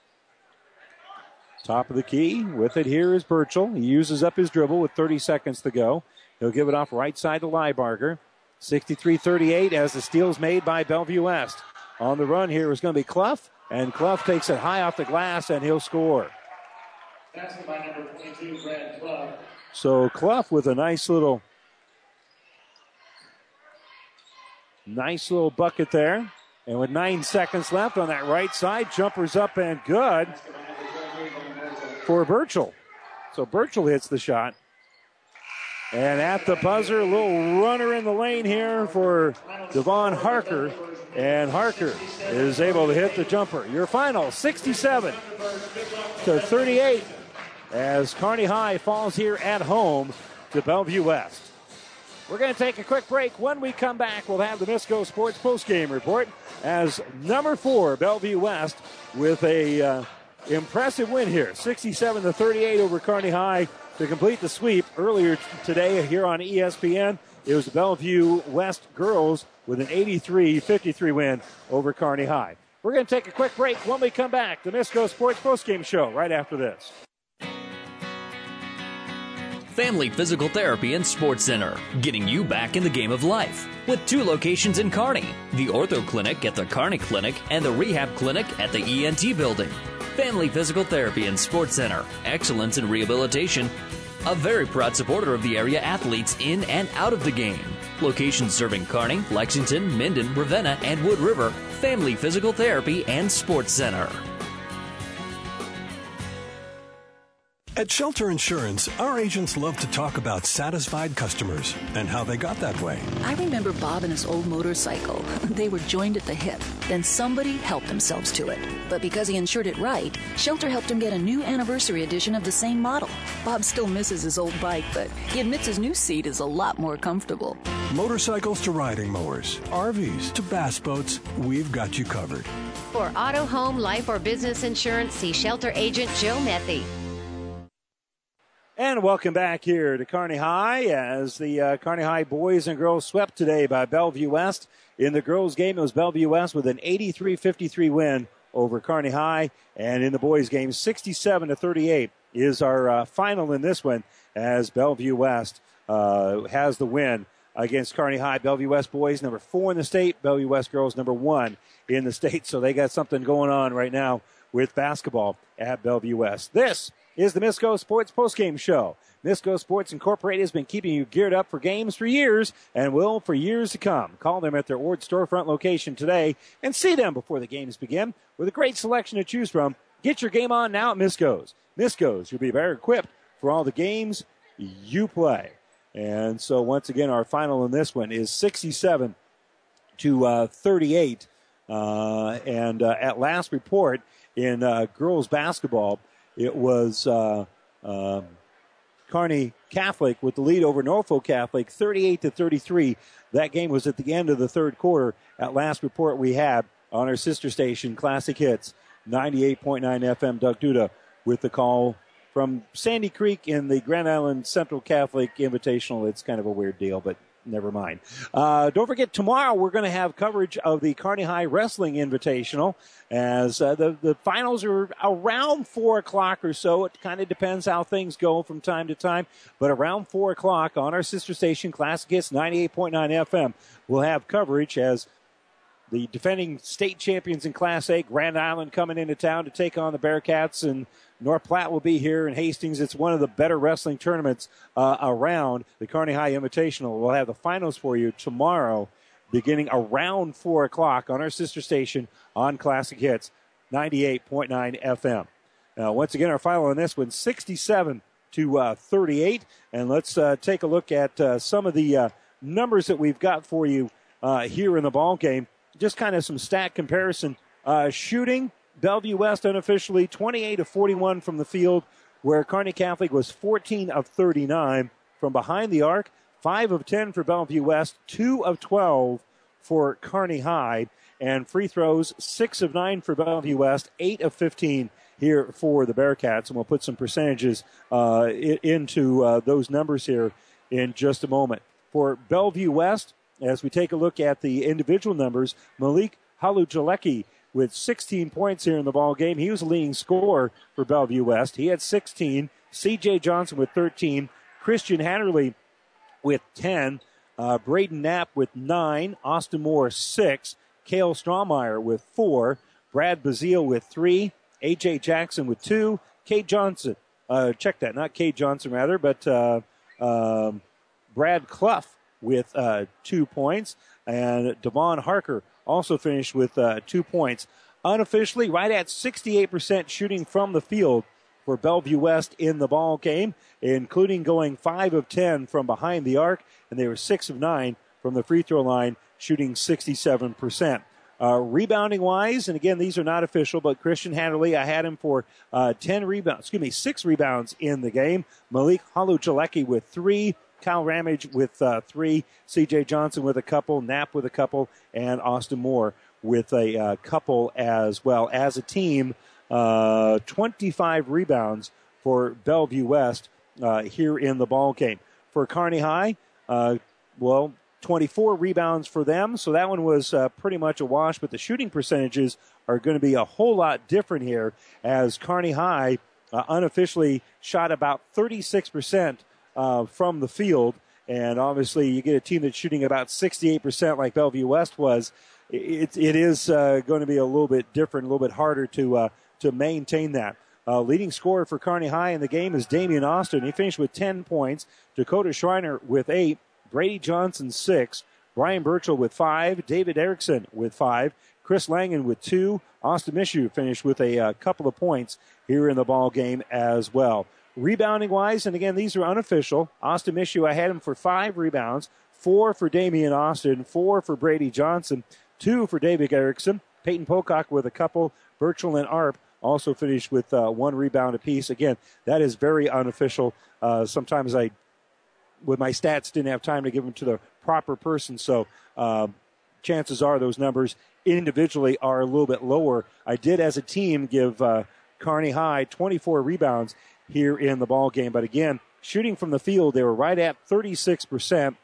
Top of the key. With it here is Burchell. He uses up his dribble with thirty seconds to go. He'll give it off right side to Leibarger. sixty-three thirty-eight as the steal's made by Bellevue West. On the run here is going to be Clough. And Clough takes it high off the glass and he'll score. Passing by number twenty-two, Brad Clough. So Clough with a nice little Nice little bucket there. And with nine seconds left on that right side, jumper's up and good for Burchell. So Burchell hits the shot. And at the buzzer, a little runner in the lane here for Devon Harker. And Harker is able to hit the jumper. Your final, sixty-seven to thirty-eight, as Kearney High falls here at home to Bellevue West. We're going to take a quick break. When we come back, we'll have the Misco Sports postgame report as number four, Bellevue West, with a uh, impressive win here, sixty-seven to thirty-eight over Kearney High to complete the sweep. Earlier today here on E S P N, it was the Bellevue West girls with an eighty-three fifty-three win over Kearney High. We're going to take a quick break. When we come back, the Misco Sports postgame show right after this. Family Physical Therapy and Sports Center, getting you back in the game of life. With two locations in Kearney, the Ortho Clinic at the Kearney Clinic and the Rehab Clinic at the E N T Building. Family Physical Therapy and Sports Center, excellence in rehabilitation. A very proud supporter of the area athletes in and out of the game. Locations serving Kearney, Lexington, Minden, Ravenna, and Wood River. Family Physical Therapy and Sports Center. At Shelter Insurance, our agents love to talk about satisfied customers and how they got that way. I remember Bob and his old motorcycle. They were joined at the hip. Then somebody helped themselves to it. But because he insured it right, Shelter helped him get a new anniversary edition of the same model. Bob still misses his old bike, but he admits his new seat is a lot more comfortable. Motorcycles to riding mowers, R Vs to bass boats, we've got you covered. For auto, home, life, or business insurance, see Shelter agent Joe Methy. And welcome back here to Kearney High as the uh, Kearney High boys and girls swept today by Bellevue West. In the girls' game, it was Bellevue West with an eighty-three fifty-three win over Kearney High. And in the boys' game, sixty-seven to thirty-eight is our uh, final in this one as Bellevue West uh, has the win against Kearney High. Bellevue West boys, number four in the state. Bellevue West girls, number one in the state. So they got something going on right now with basketball at Bellevue West. This is the Misco Sports postgame show. Misco Sports Incorporated has been keeping you geared up for games for years and will for years to come. Call them at their Ord storefront location today and see them before the games begin. With a great selection to choose from, get your game on now at Misco's. Misco's, you'll be better equipped for all the games you play. And so once again, our final in this one is sixty-seven to thirty-eight. Uh, and uh, at last report in uh, girls basketball, it was uh, uh, Kearney Catholic with the lead over Norfolk Catholic, thirty-eight to thirty-three. That game was at the end of the third quarter. At last report we had on our sister station, Classic Hits, ninety-eight point nine F M. Doug Duda with the call from Sandy Creek in the Grand Island Central Catholic Invitational. It's kind of a weird deal, but never mind. Uh, don't forget, tomorrow we're going to have coverage of the Kearney High Wrestling Invitational as uh, the, the finals are around four o'clock or so. It kind of depends how things go from time to time. But around four o'clock on our sister station, Classic Hits ninety-eight point nine F M, we'll have coverage as the defending state champions in Class A, Grand Island, coming into town to take on the Bearcats, and North Platte will be here in Hastings. It's one of the better wrestling tournaments uh, around. The Kearney High Invitational. We'll have the finals for you tomorrow, beginning around four o'clock on our sister station on Classic Hits, ninety-eight point nine F M. Now, once again, our final on this one, sixty-seven to thirty-eight. And let's uh, take a look at uh, some of the uh, numbers that we've got for you uh, here in the ball game. Just kind of some stat comparison. Uh, shooting, Bellevue West unofficially twenty-eight of forty-one from the field, where Kearney Catholic was fourteen of thirty-nine from behind the arc. five of ten for Bellevue West, two of twelve for Kearney High. And free throws, six of nine for Bellevue West, eight of fifteen here for the Bearcats. And we'll put some percentages uh, into uh, those numbers here in just a moment. For Bellevue West, as we take a look at the individual numbers, Malik Halujaleki with sixteen points here in the ball game. He was the leading scorer for Bellevue West. He had sixteen. C J Johnson with thirteen. Christian Hatterley with ten. Uh, Braden Knapp with nine. Austin Moore, six. Cale Strawmeyer with four. Brad Bazile with three. A J Jackson with two. Kate Johnson. Uh, check that. Not Kate Johnson, rather, but uh, um, Brad Clough with uh, two points. And Devon Harker also finished with uh, two points. Unofficially, right at sixty-eight percent shooting from the field for Bellevue West in the ball game, including going five of ten from behind the arc, and they were six of nine from the free throw line, shooting sixty-seven percent. Uh, rebounding-wise, and again, these are not official, but Christian Hatterley, I had him for uh, ten rebounds, excuse me, six rebounds in the game. Malik Halujaleki with three. Kyle Ramage with uh, three. C J Johnson with a couple. Knapp with a couple. And Austin Moore with a uh, couple as well. As a team, uh, twenty-five rebounds for Bellevue West uh, here in the ball game. For Kearney High, uh, well, twenty-four rebounds for them, so that one was uh, pretty much a wash, but the shooting percentages are going to be a whole lot different here, as Kearney High uh, unofficially shot about thirty-six percent uh, from the field, and obviously you get a team that's shooting about sixty-eight percent like Bellevue West was. It, it is uh, going to be a little bit different, a little bit harder to uh, to maintain that. Uh, leading scorer for Kearney High in the game is Damian Austin. He finished with ten points. Dakota Schreiner with eight. Brady Johnson, six. Brian Burchell with five. David Erickson with five. Chris Langen with two. Austin Mishu finished with a uh, couple of points here in the ball game as well. Rebounding-wise, and again, these are unofficial. Austin Mishu, I had him for five rebounds. Four for Damian Austin. Four for Brady Johnson. Two for David Erickson. Peyton Pocock with a couple. Burchell and Arp also finished with uh, one rebound apiece. Again, that is very unofficial. Uh, sometimes I with my stats, didn't have time to give them to the proper person, so uh, chances are those numbers individually are a little bit lower. I did, as a team, give uh, Kearney High twenty-four rebounds here in the ball game, but again, shooting from the field, they were right at thirty-six percent,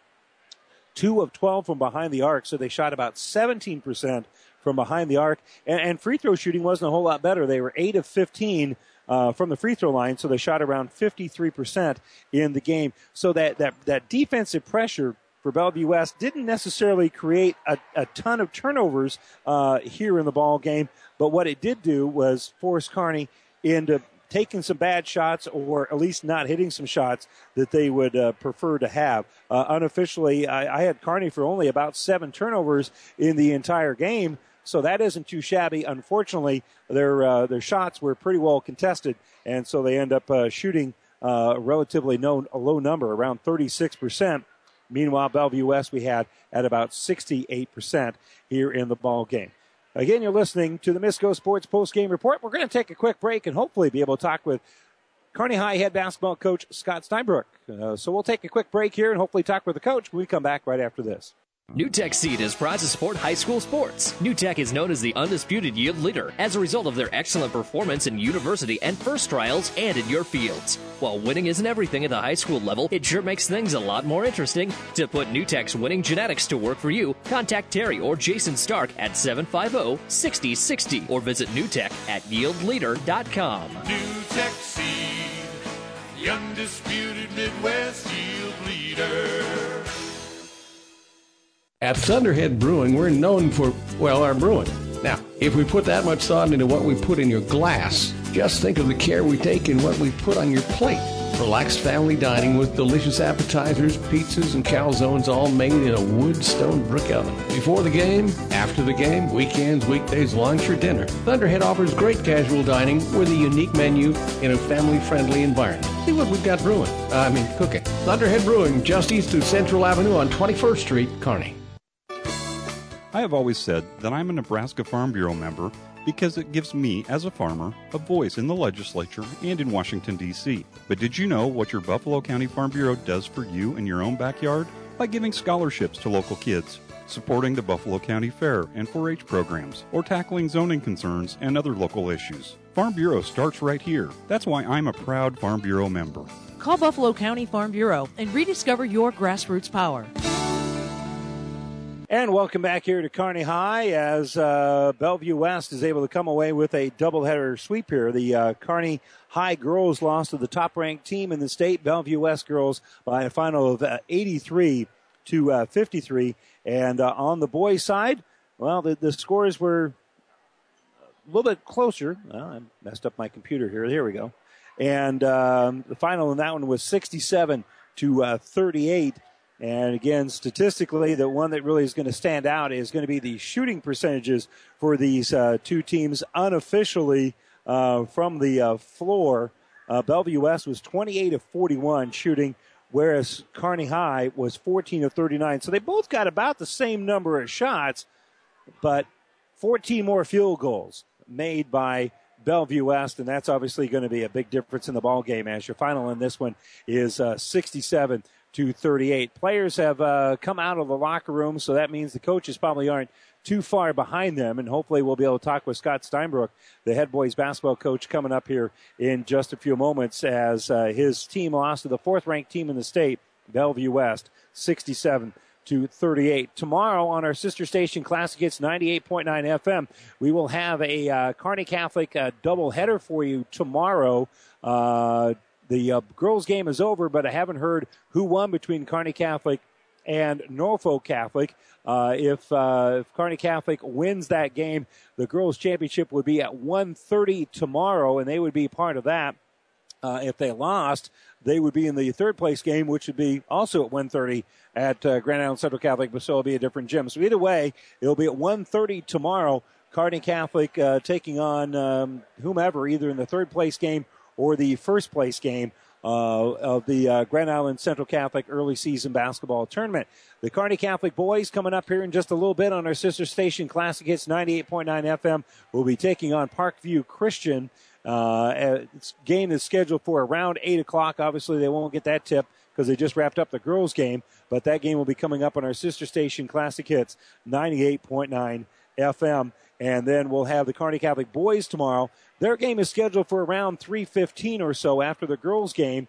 two of twelve from behind the arc, so they shot about seventeen percent from behind the arc, and, and free throw shooting wasn't a whole lot better. They were eight of fifteen Uh, from the free throw line, so they shot around fifty-three percent in the game. So that, that, that defensive pressure for Bellevue West didn't necessarily create a, a ton of turnovers uh, here in the ball game, but what it did do was force Kearney into taking some bad shots, or at least not hitting some shots that they would uh, prefer to have. Uh, unofficially, I, I had Kearney for only about seven turnovers in the entire game, so that isn't too shabby. Unfortunately, their uh, their shots were pretty well contested, and so they end up uh, shooting uh, a relatively no, a low number, around thirty-six percent. Meanwhile, Bellevue West we had at about sixty-eight percent here in the ball game. Again, you're listening to the Misco Sports Post-Game Report. We're going to take a quick break and hopefully be able to talk with Kearney High head basketball coach Scott Steinbrook. Uh, so we'll take a quick break here and hopefully talk with the coach when we come back right after this. NewTek Seed is proud to support high school sports. NewTek is known as the undisputed yield leader as a result of their excellent performance in university and first trials and in your fields. While winning isn't everything at the high school level, it sure makes things a lot more interesting. To put NewTek's winning genetics to work for you, contact Terry or Jason Stark at seven five zero, six zero six zero or visit NewTek at yield leader dot com. NewTek Seed, the undisputed Midwest yield leader. At Thunderhead Brewing, we're known for, well, our brewing. Now, if we put that much thought into what we put in your glass, just think of the care we take in what we put on your plate. Relaxed family dining with delicious appetizers, pizzas, and calzones, all made in a wood stone brick oven. Before the game, after the game, weekends, weekdays, lunch, or dinner, Thunderhead offers great casual dining with a unique menu in a family-friendly environment. See what we've got brewing. Uh, I mean, cooking. Thunderhead Brewing, just east of Central Avenue on twenty-first Street, Kearney. I have always said that I'm a Nebraska Farm Bureau member because it gives me, as a farmer, a voice in the legislature and in Washington, D C But did you know what your Buffalo County Farm Bureau does for you in your own backyard? By giving scholarships to local kids, supporting the Buffalo County Fair and four H programs, or tackling zoning concerns and other local issues. Farm Bureau starts right here. That's why I'm a proud Farm Bureau member. Call Buffalo County Farm Bureau and rediscover your grassroots power. And welcome back here to Kearney High as uh, Bellevue West is able to come away with a doubleheader sweep here. The uh, Kearney High girls lost to the top-ranked team in the state, Bellevue West girls, by a final of uh, eighty-three to fifty-three. And uh, on the boys' side, well, the, the scores were a little bit closer. Well, I messed up my computer here. Here we go. And um, the final in that one was sixty-seven to thirty-eight. And again, statistically, the one that really is going to stand out is going to be the shooting percentages for these uh, two teams unofficially uh, from the uh, floor. Uh, Bellevue West was twenty-eight of forty-one shooting, whereas Kearney High was fourteen of thirty-nine. So they both got about the same number of shots, but fourteen more field goals made by Bellevue West, and that's obviously going to be a big difference in the ball game as your final in this one is uh, sixty-seven to thirty-eight. Players have uh, come out of the locker room, so that means the coaches probably aren't too far behind them, and hopefully we'll be able to talk with Scott Steinbrook, the head boys basketball coach, coming up here in just a few moments as uh, his team lost to the fourth-ranked team in the state, Bellevue West, sixty-seven to thirty-eight. Tomorrow on our sister station, Classic Hits ninety-eight point nine F M, we will have a uh, Kearney Catholic uh, doubleheader for you tomorrow. Uh, the uh, girls' game is over, but I haven't heard who won between Kearney Catholic and Norfolk Catholic. Uh, if, uh, if Kearney Catholic wins that game, the girls' championship would be at one thirty tomorrow, and they would be part of that. Uh, if they lost, they would be in the third-place game, which would be also at one thirty at uh, Grand Island Central Catholic, but still it'll be a different gym. So either way, it'll be at one thirty tomorrow. Kearney Catholic uh, taking on um, whomever, either in the third-place game or the first-place game uh, of the uh, Grand Island Central Catholic early season basketball tournament. The Kearney Catholic boys coming up here in just a little bit on our sister station, Classic Hits ninety-eight point nine F M, will be taking on Parkview Christian. Uh, it's game is scheduled for around eight o'clock. Obviously, they won't get that tip because they just wrapped up the girls' game, but that game will be coming up on our sister station, Classic Hits ninety-eight point nine F M. And then we'll have the Kearney Catholic boys tomorrow. Their game is scheduled for around three fifteen or so after the girls' game,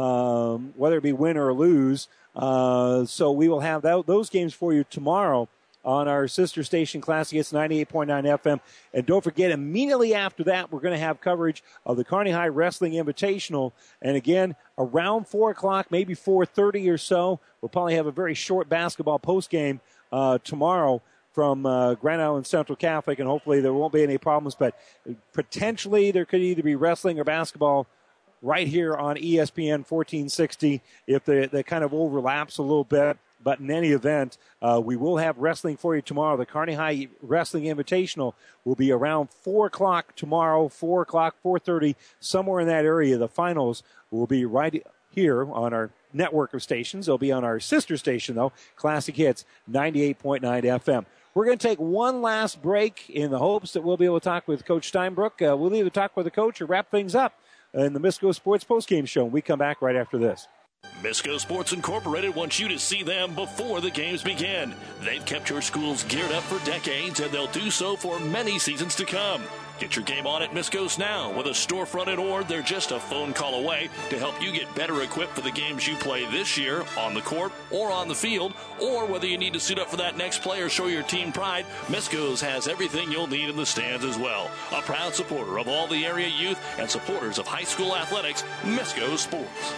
um, whether it be win or lose. Uh, so we will have that, those games for you tomorrow on our sister station, Classic Hits ninety-eight point nine F M. And don't forget, immediately after that, we're going to have coverage of the Kearney High Wrestling Invitational. And again, around four o'clock, maybe four thirty or so, we'll probably have a very short basketball postgame uh, tomorrow from uh, Grand Island Central Catholic, and hopefully there won't be any problems. But potentially there could either be wrestling or basketball right here on E S P N fourteen sixty if they, they kind of overlaps a little bit. But in any event, uh, we will have wrestling for you tomorrow. The Kearney High Wrestling Invitational will be around four o'clock tomorrow, four o'clock, four thirty, somewhere in that area. The finals will be right here on our network of stations. They'll be on our sister station, though, Classic Hits ninety-eight point nine F M. We're going to take one last break in the hopes that we'll be able to talk with Coach Steinbrook. Uh, we'll either talk with the coach or wrap things up in the Misco Sports postgame show. We come back right after this. Misco Sports Incorporated wants you to see them before the games begin. They've kept your schools geared up for decades, and they'll do so for many seasons to come. Get your game on at Misco's now. With a storefront at Ord, they're just a phone call away to help you get better equipped for the games you play this year on the court or on the field, or whether you need to suit up for that next play or show your team pride, Misco's has everything you'll need in the stands as well. A proud supporter of all the area youth and supporters of high school athletics, Misco Sports.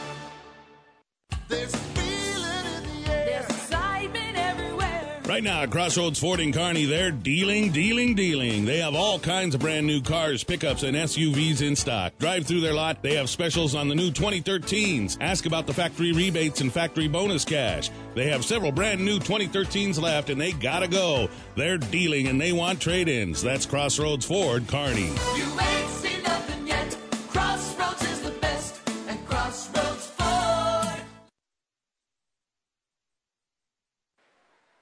There's a feeling in the air. There's excitement everywhere. Right now at Crossroads Ford in Kearney, they're dealing, dealing, dealing. They have all kinds of brand new cars, pickups, and S U Vs in stock. Drive through their lot. They have specials on the new twenty thirteens. Ask about the factory rebates and factory bonus cash. They have several brand new twenty thirteens left, and they gotta go. They're dealing, and they want trade-ins. That's Crossroads Ford, Kearney. You ain't seen nothing yet. Crossroads is the best, and Crossroads Ford.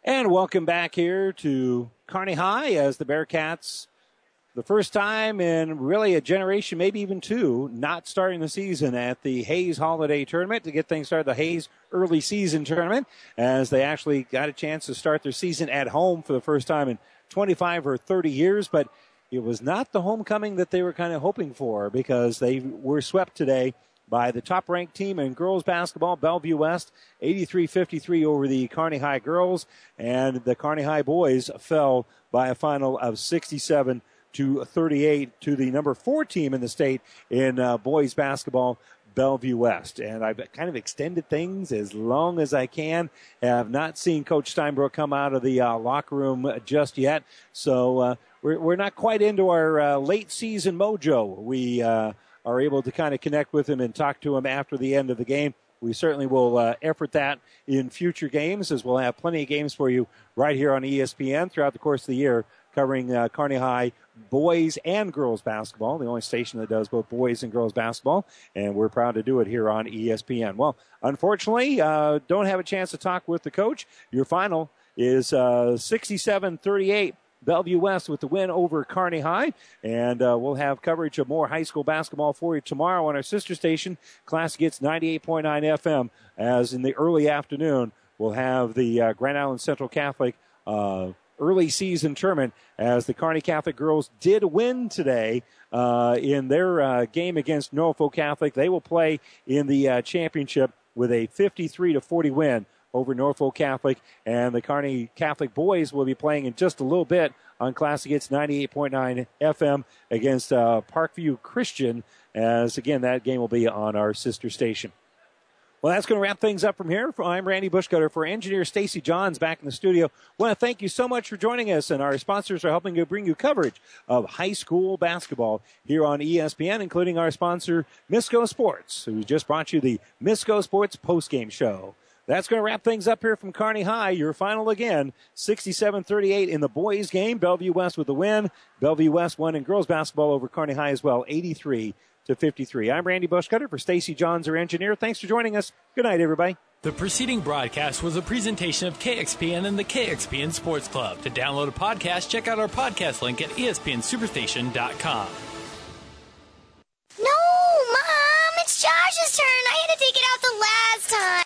And welcome back here to Kearney High as the Bearcats, the first time in really a generation, maybe even two, not starting the season at the Hayes Holiday Tournament to get things started, the Hayes Early Season Tournament, as they actually got a chance to start their season at home for the first time in twenty-five or thirty years, but it was not the homecoming that they were kind of hoping for because they were swept today by the top-ranked team in girls basketball, Bellevue West, eighty-three fifty-three over the Kearney High girls, and the Kearney High boys fell by a final of sixty-seven to thirty-eight to the number four team in the state in uh, boys basketball, Bellevue West. And I've kind of extended things as long as I can. I have not seen Coach Steinbrook come out of the uh, locker room just yet, so uh, we're, we're not quite into our uh, late-season mojo. We uh, are able to kind of connect with him and talk to him after the end of the game. We certainly will uh, effort that in future games, as we'll have plenty of games for you right here on E S P N throughout the course of the year, covering uh, Kearney High boys and girls basketball, the only station that does both boys and girls basketball, and we're proud to do it here on E S P N. Well, unfortunately, uh, don't have a chance to talk with the coach. Your final is uh, sixty-seven thirty-eight. Bellevue West with the win over Kearney High. And uh, we'll have coverage of more high school basketball for you tomorrow on our sister station, Classic Hits ninety-eight point nine F M, as in the early afternoon we'll have the uh, Grand Island Central Catholic uh, early season tournament, as the Kearney Catholic girls did win today uh, in their uh, game against Norfolk Catholic. They will play in the uh, championship with a fifty-three to forty win over Norfolk Catholic, and the Kearney Catholic boys will be playing in just a little bit on Classic Hits ninety-eight point nine F M against uh, Parkview Christian, as, again, that game will be on our sister station. Well, that's going to wrap things up from here. I'm Randy Bushcutter. For engineer Stacy Johns back in the studio, I want to thank you so much for joining us, and our sponsors are helping to bring you coverage of high school basketball here on E S P N, including our sponsor, Misco Sports, who just brought you the Misco Sports postgame show. That's going to wrap things up here from Kearney High. Your final again, sixty-seven thirty-eight in the boys' game. Bellevue West with the win. Bellevue West won in girls basketball over Kearney High as well, eighty-three to fifty-three. I'm Randy Bushcutter for Stacy Johns, our engineer. Thanks for joining us. Good night, everybody. The preceding broadcast was a presentation of K X P N and the K X P N Sports Club. To download a podcast, check out our podcast link at E S P N superstation dot com. No, Mom, it's Josh's turn. I had to take it out the last time.